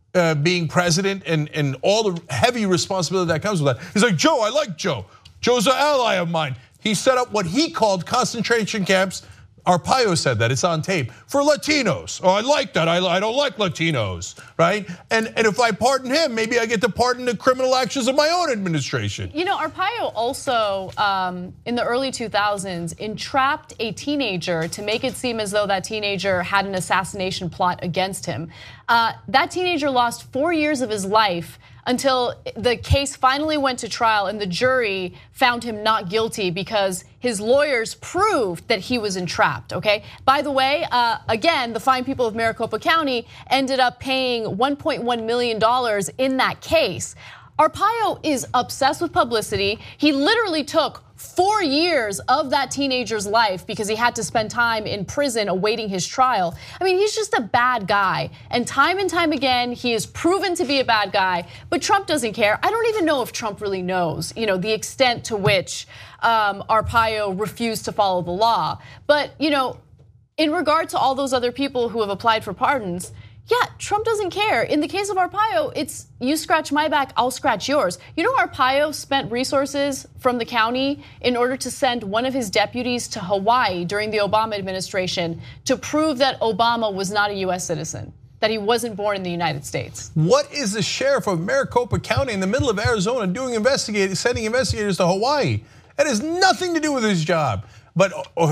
being president and all the heavy responsibility that comes with that. He's like, Joe, I like Joe. Joe's an ally of mine. He set up what he called concentration camps. Arpaio said that, it's on tape, for Latinos. Oh, I like that, I don't like Latinos, right? And if I pardon him, maybe I get to pardon the criminal actions of my own administration. You know, Arpaio also, in the early 2000s, entrapped a teenager to make it seem as though that teenager had an assassination plot against him. That teenager lost 4 years of his life until the case finally went to trial and the jury found him not guilty because his lawyers proved that he was entrapped, okay? By the way, again, the fine people of Maricopa County ended up paying $1.1 million in that case. Arpaio is obsessed with publicity. He literally took 4 years of that teenager's life because he had to spend time in prison awaiting his trial. I mean, he's just a bad guy. And time again, he is proven to be a bad guy, but Trump doesn't care. I don't even know if Trump really knows, the extent to which Arpaio refused to follow the law. But, in regard to all those other people who have applied for pardons, yeah, Trump doesn't care. In the case of Arpaio, it's you scratch my back, I'll scratch yours. You know, Arpaio spent resources from the county in order to send one of his deputies to Hawaii during the Obama administration to prove that Obama was not a US citizen, that he wasn't born in the United States. What is the sheriff of Maricopa County in the middle of Arizona doing sending investigators to Hawaii? That has nothing to do with his job. But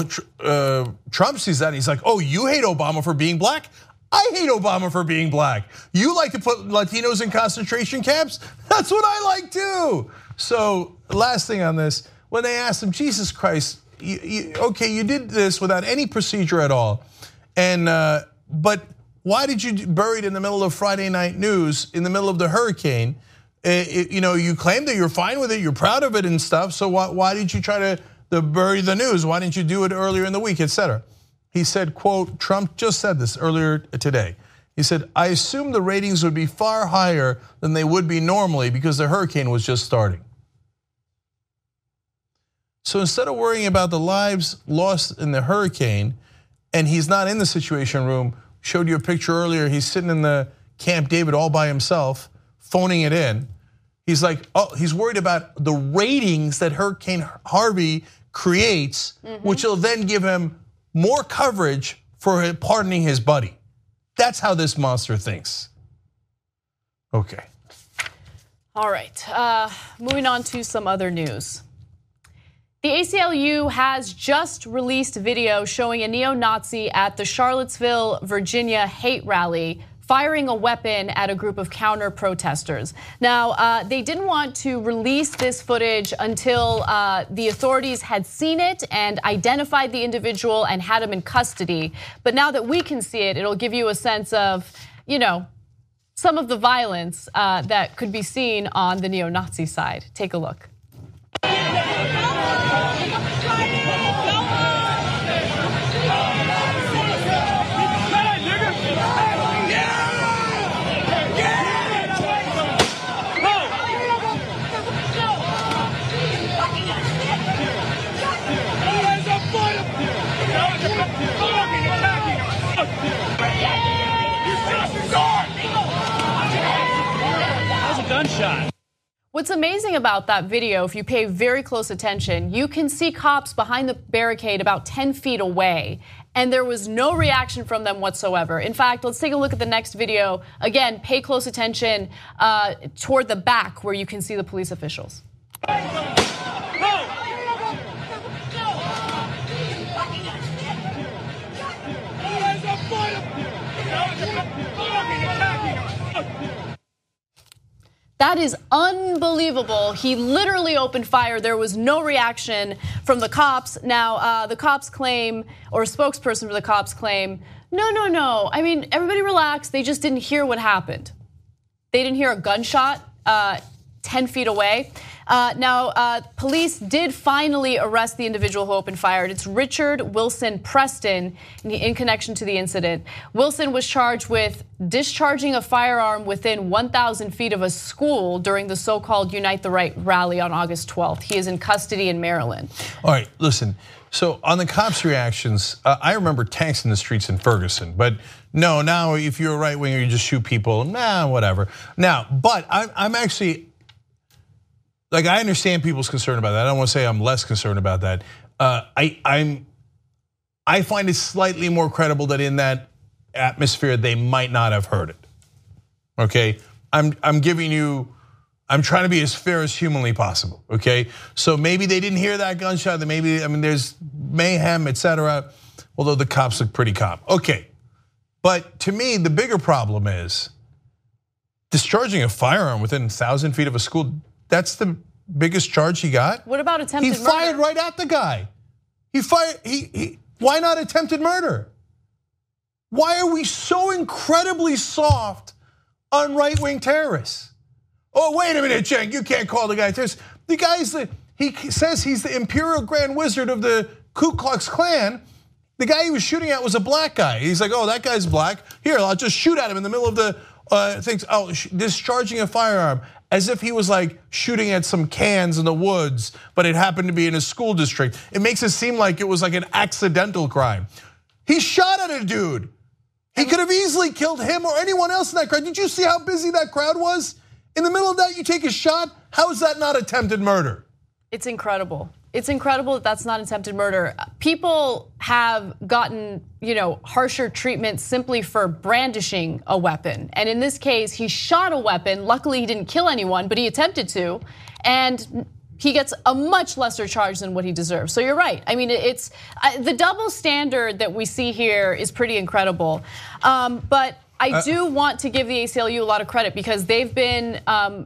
Trump sees that, he's like, oh, you hate Obama for being black? I hate Obama for being black. You like to put Latinos in concentration camps? That's what I like too. So last thing on this, when they asked him, Jesus Christ, okay, you did this without any procedure at all. But why did you bury it in the middle of Friday night news, in the middle of the hurricane? You claim that you're fine with it, you're proud of it and stuff, so why did you try to bury the news? Why didn't you do it earlier in the week, etc.? He said, quote, Trump just said this earlier today. He said, I assumed the ratings would be far higher than they would be normally because the hurricane was just starting. So instead of worrying about the lives lost in the hurricane, and he's not in the Situation Room, showed you a picture earlier, he's sitting in the Camp David all by himself, phoning it in. He's like, oh, he's worried about the ratings that Hurricane Harvey creates, which will then give him more coverage for pardoning his buddy. That's how this monster thinks. Okay. All right, moving on to some other news. The ACLU has just released video showing a neo-Nazi at the Charlottesville, Virginia hate rally firing a weapon at a group of counter-protesters. Now, they didn't want to release this footage until the authorities had seen it and identified the individual and had him in custody. But now that we can see it, it'll give you a sense of, some of the violence that could be seen on the neo-Nazi side. Take a look. Gunshot. What's amazing about that video, if you pay very close attention, you can see cops behind the barricade about 10 feet away, and there was no reaction from them whatsoever. In fact, let's take a look at the next video. Again, pay close attention toward the back where you can see the police officials. That is unbelievable. He literally opened fire. There was no reaction from the cops. Now, the cops claim, or a spokesperson for the cops claim, no. I mean, everybody relax. They just didn't hear what happened. They didn't hear a gunshot 10 feet away. Now, police did finally arrest the individual who opened fire. It's Richard Wilson Preston in connection to the incident. Wilson was charged with discharging a firearm within 1,000 feet of a school during the so-called Unite the Right rally on August 12th. He is in custody in Maryland. All right, listen. So on the cops' reactions, I remember tanks in the streets in Ferguson, but No, now if you're a right winger, you just shoot people. Nah, whatever. Now, but I'm actually, like, I understand people's concern about that. I don't want to say I'm less concerned about that. I find it slightly more credible that in that atmosphere they might not have heard it. Okay, I'm trying to be as fair as humanly possible. Okay, so maybe they didn't hear that gunshot. That maybe, I mean, there's mayhem, etc. Although the cops look pretty calm. Okay, but to me, the bigger problem is discharging a firearm within 1,000 feet of a school. That's the biggest charge he got. What about attempted murder? He fired right at the guy. He fired. Why not attempted murder? Why are we so incredibly soft on right-wing terrorists? Oh, wait a minute, Cenk, you can't call the guy a terrorist. The guy's he says he's the Imperial Grand Wizard of the Ku Klux Klan. The guy he was shooting at was a black guy. He's like, oh, that guy's black. Here, I'll just shoot at him in the middle of the things. Oh, discharging a firearm as if he was like shooting at some cans in the woods, but it happened to be in a school district. It makes it seem like it was like an accidental crime. He shot at a dude. He could have easily killed him or anyone else in that crowd. Did you see how busy that crowd was? In the middle of that, you take a shot? How is that not attempted murder? It's incredible. It's incredible that that's not attempted murder. People have gotten, harsher treatment simply for brandishing a weapon. And in this case, he shot a weapon. Luckily, he didn't kill anyone, but he attempted to. And he gets a much lesser charge than what he deserves. So you're right. I mean, it's the double standard that we see here is pretty incredible. But I do want to give the ACLU a lot of credit because they've been,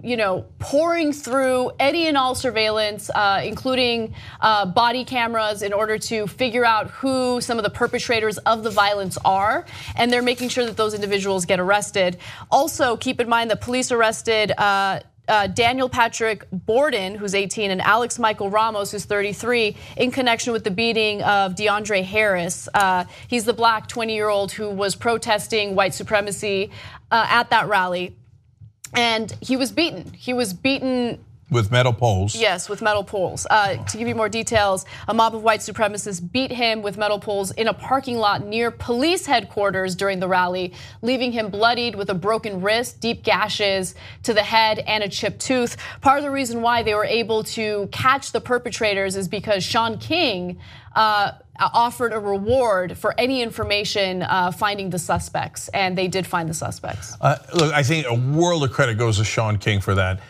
pouring through any and all surveillance, including body cameras, in order to figure out who some of the perpetrators of the violence are, and they're making sure that those individuals get arrested. Also, keep in mind that police arrested Daniel Patrick Borden, who's 18, and Alex Michael Ramos, who's 33, in connection with the beating of DeAndre Harris. He's the black 20-year-old who was protesting white supremacy at that rally. And he was beaten. He was beaten with metal poles. Yes, with metal poles. To give you more details, a mob of white supremacists beat him with metal poles in a parking lot near police headquarters during the rally, leaving him bloodied with a broken wrist, deep gashes to the head, and a chipped tooth. Part of the reason why they were able to catch the perpetrators is because Shaun King offered a reward for any information finding the suspects, and they did find the suspects. Look, I think a world of credit goes to Shaun King for that.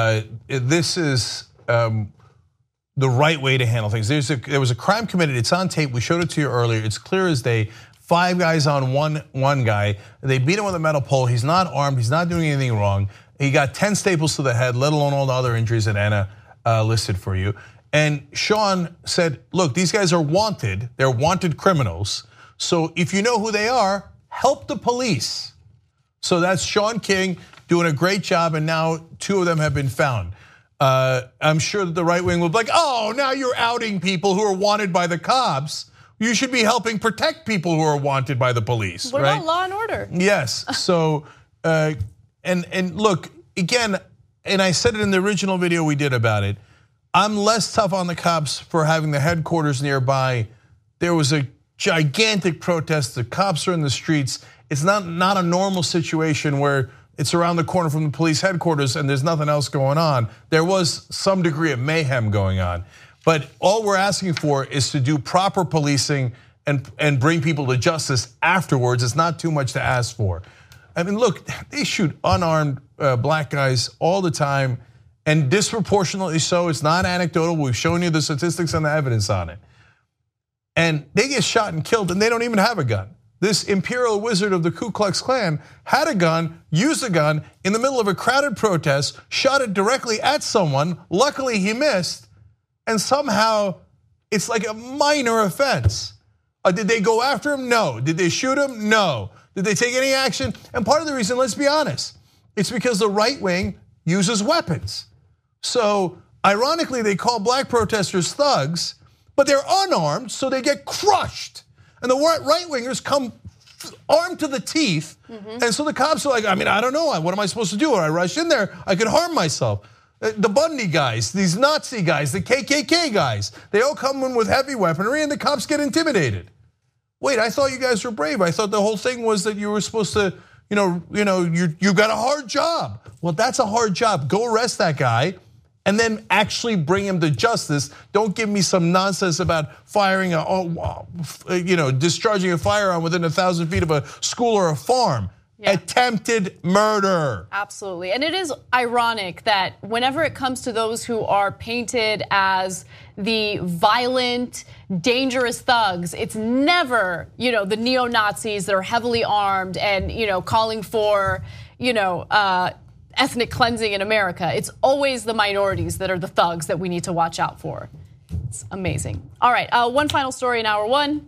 This is the right way to handle things. There was a crime committed. It's on tape. We showed it to you earlier. It's clear as day. 5 guys on one guy. They beat him with a metal pole. He's not armed. He's not doing anything wrong. He got 10 staples to the head, let alone all the other injuries that Anna listed for you. And Shaun said, look, these guys are wanted. They're wanted criminals. So if you know who they are, help the police. So that's Shaun King doing a great job, and now 2 of them have been found. I'm sure that the right wing will be like, oh, now you're outing people who are wanted by the cops. You should be helping protect people who are wanted by the police. What right? about law and order? Yes. So, and look, again, and I said it in the original video we did about it, I'm less tough on the cops for having the headquarters nearby. There was a gigantic protest. The cops are in the streets. It's not a normal situation where it's around the corner from the police headquarters and there's nothing else going on. There was some degree of mayhem going on. But all we're asking for is to do proper policing and bring people to justice afterwards. It's not too much to ask for. I mean, look, they shoot unarmed black guys all the time, and disproportionately so. It's not anecdotal. We've shown you the statistics and the evidence on it. And they get shot and killed, and they don't even have a gun. This Imperial Wizard of the Ku Klux Klan had a gun, used a gun in the middle of a crowded protest, shot it directly at someone. Luckily, he missed, and somehow it's like a minor offense. Did they go after him? No. Did they shoot him? No. Did they take any action? And part of the reason, let's be honest, it's because the right wing uses weapons. So ironically, they call black protesters thugs, but they're unarmed, so they get crushed. And the right-wingers come armed to the teeth. And so the cops are like, I mean, I don't know, what am I supposed to do? When I rush in there, I could harm myself. The Bundy guys, these Nazi guys, the KKK guys, they all come in with heavy weaponry and the cops get intimidated. Wait, I thought you guys were brave. I thought the whole thing was that you were supposed to, you got a hard job. Well, that's a hard job. Go arrest that guy and then actually bring him to justice. Don't give me some nonsense about firing discharging a firearm within 1,000 feet of a school or a farm. Yeah. Attempted murder. Absolutely, and it is ironic that whenever it comes to those who are painted as the violent, dangerous thugs, it's never, the neo-Nazis that are heavily armed and, calling for, ethnic cleansing in America. It's always the minorities that are the thugs that we need to watch out for. It's amazing. All right, one final story in hour one.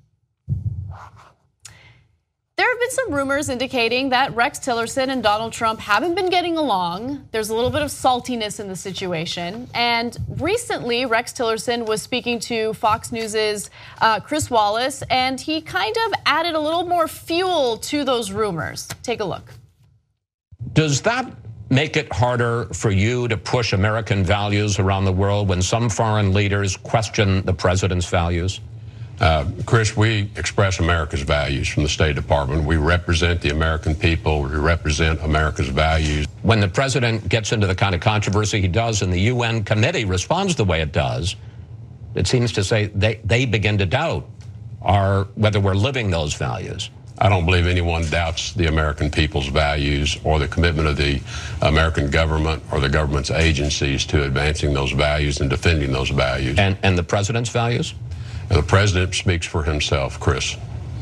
There have been some rumors indicating that Rex Tillerson and Donald Trump haven't been getting along. There's a little bit of saltiness in the situation. And recently, Rex Tillerson was speaking to Fox News's Chris Wallace, and he kind of added a little more fuel to those rumors. Take a look. Does that make it harder for you to push American values around the world when some foreign leaders question the president's values? Chris, we express America's values from the State Department. We represent the American people. We represent America's values. When the president gets into the kind of controversy he does and the UN committee responds the way it does, it seems to say they begin to doubt whether we're living those values. I don't believe anyone doubts the American people's values or the commitment of the American government or the government's agencies to advancing those values and defending those values. And the president's values? And the president speaks for himself, Chris.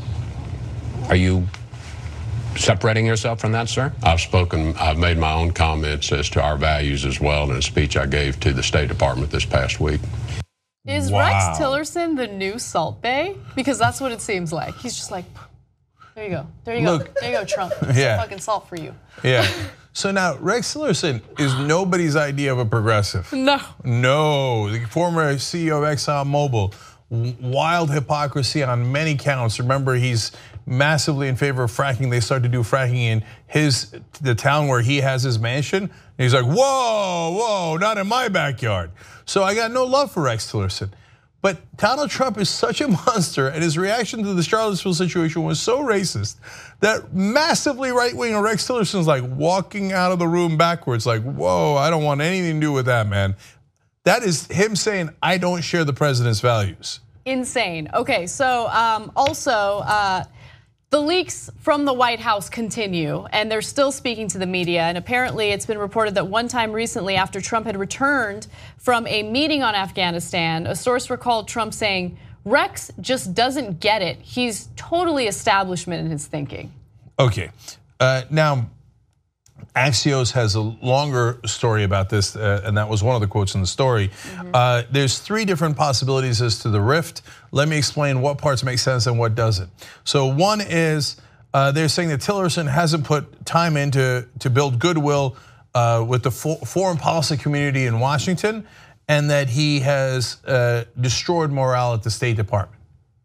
Are you separating yourself from that, sir? I've made my own comments as to our values as well in a speech I gave to the State Department this past week. Is Rex Tillerson the new Salt Bae? Because that's what it seems like. He's just like, there you go. There you go. There you go, Trump. Yeah. Fucking salt for you. Yeah. So now Rex Tillerson is nobody's idea of a progressive. No. No. The former CEO of ExxonMobil. Wild hypocrisy on many counts. Remember, he's massively in favor of fracking. They started to do fracking in the town where he has his mansion. And he's like, whoa, not in my backyard. So I got no love for Rex Tillerson. But Donald Trump is such a monster, and his reaction to the Charlottesville situation was so racist that massively right-wing Rex Tillerson's like walking out of the room backwards, like, whoa, I don't want anything to do with that, man. That is him saying, I don't share the president's values. Insane. Okay, so also the leaks from the White House continue, and they're still speaking to the media. And apparently it's been reported that one time recently after Trump had returned from a meeting on Afghanistan, a source recalled Trump saying, Rex just doesn't get it. He's totally establishment in his thinking. Okay, now, Axios has a longer story about this, and that was one of the quotes in the story. There's three different possibilities as to the rift. Let me explain what parts make sense and what doesn't. So one is they're saying that Tillerson hasn't put time in to build goodwill with the foreign policy community in Washington, and that he has destroyed morale at the State Department.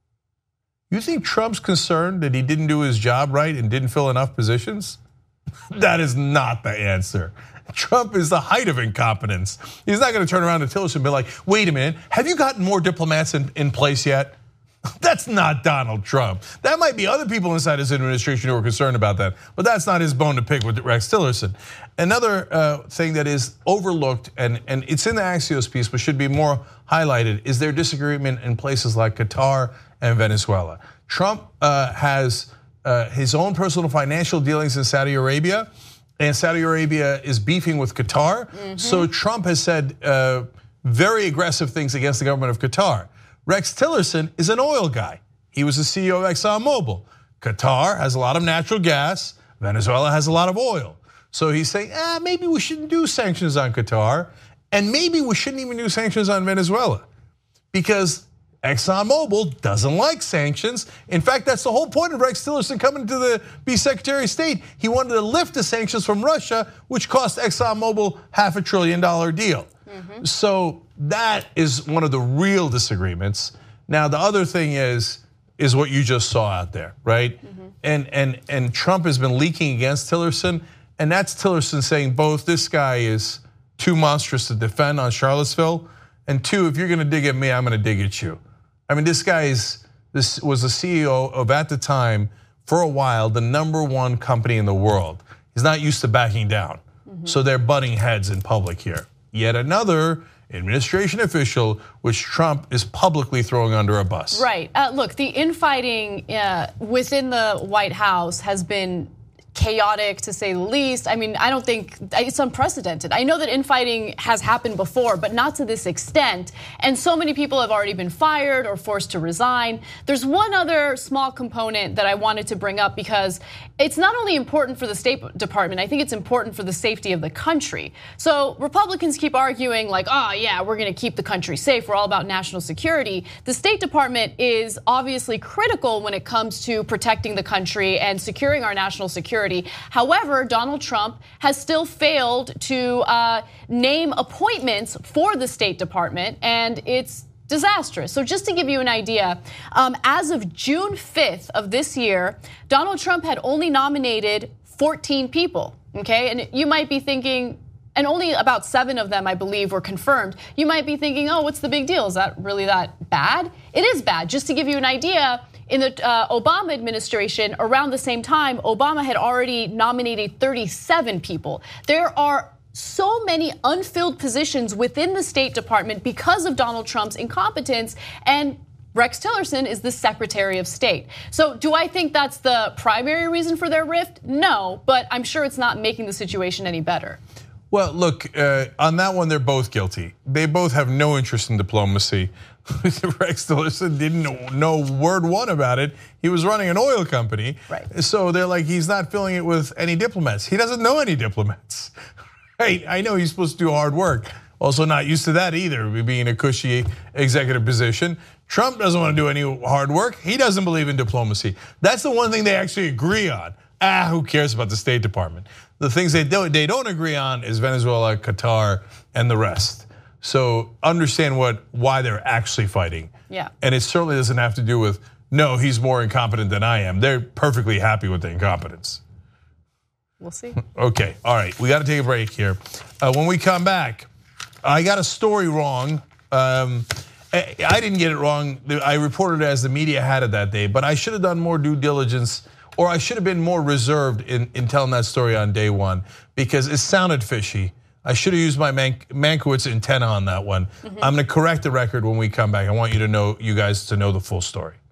You think Trump's concerned that he didn't do his job right and didn't fill enough positions? That is not the answer. Trump is the height of incompetence. He's not going to turn around to Tillerson and be like, wait a minute, have you gotten more diplomats in place yet? That's not Donald Trump. That might be other people inside his administration who are concerned about that, but that's not his bone to pick with Rex Tillerson. Another thing that is overlooked, and it's in the Axios piece, but should be more highlighted, is their disagreement in places like Qatar and Venezuela. Trump has his own personal financial dealings in Saudi Arabia, and Saudi Arabia is beefing with Qatar. So Trump has said very aggressive things against the government of Qatar. Rex Tillerson is an oil guy. He was the CEO of ExxonMobil. Qatar has a lot of natural gas. Venezuela has a lot of oil. So he's saying, maybe we shouldn't do sanctions on Qatar, and maybe we shouldn't even do sanctions on Venezuela, because ExxonMobil doesn't like sanctions. In fact, that's the whole point of Rex Tillerson coming to be Secretary of State. He wanted to lift the sanctions from Russia, which cost ExxonMobil $500 billion deal. So that is one of the real disagreements. Now, the other thing is what you just saw out there, right? And Trump has been leaking against Tillerson, and that's Tillerson saying both this guy is too monstrous to defend on Charlottesville, and two, if you're gonna dig at me, I'm gonna dig at you. I mean, this guy is This was the CEO of, at the time, for a while, the #1 company in the world. He's not used to backing down. So they're butting heads in public here. Yet another administration official, which Trump is publicly throwing under a bus. Right. Look, the infighting within the White House has been chaotic, to say the least. I mean, I don't think it's unprecedented. I know that infighting has happened before, but not to this extent. And so many people have already been fired or forced to resign. There's one other small component that I wanted to bring up because it's not only important for the State Department, I think it's important for the safety of the country. So Republicans keep arguing like, oh yeah, we're gonna keep the country safe. We're all about national security. The State Department is obviously critical when it comes to protecting the country and securing our national security. However, Donald Trump has still failed to name appointments for the State Department, and it's disastrous. So just to give you an idea, as of June 5th of this year, Donald Trump had only nominated 14 people, okay? And you might be thinking, and only about 7 of them, I believe, were confirmed. You might be thinking, oh, what's the big deal? Is that really that bad? It is bad. Just to give you an idea, in the Obama administration, around the same time, Obama had already nominated 37 people. There are so many unfilled positions within the State Department because of Donald Trump's incompetence, and Rex Tillerson is the Secretary of State. So do I think that's the primary reason for their rift? No, but I'm sure it's not making the situation any better. Well, look, on that one, they're both guilty. They both have no interest in diplomacy. Rex Tillerson didn't know word one about it. He was running an oil company. Right. So they're like, he's not filling it with any diplomats. He doesn't know any diplomats. Right? I know he's supposed to do hard work. Also not used to that either, being a cushy executive position. Trump doesn't want to do any hard work. He doesn't believe in diplomacy. That's the one thing they actually agree on. Who cares about the State Department? The things they don't agree on is Venezuela, Qatar, and the rest. So understand why they're actually fighting. Yeah. And it certainly doesn't have to do with, no, he's more incompetent than I am. They're perfectly happy with the incompetence. We'll see. Okay, all right, we got to take a break here. When we come back, I got a story wrong. I didn't get it wrong. I reported it as the media had it that day, but I should have done more due diligence, or I should have been more reserved in telling that story on day one because it sounded fishy. I should have used my Mankiewicz antenna on that one. I'm going to correct the record when we come back. I want you guys to know the full story.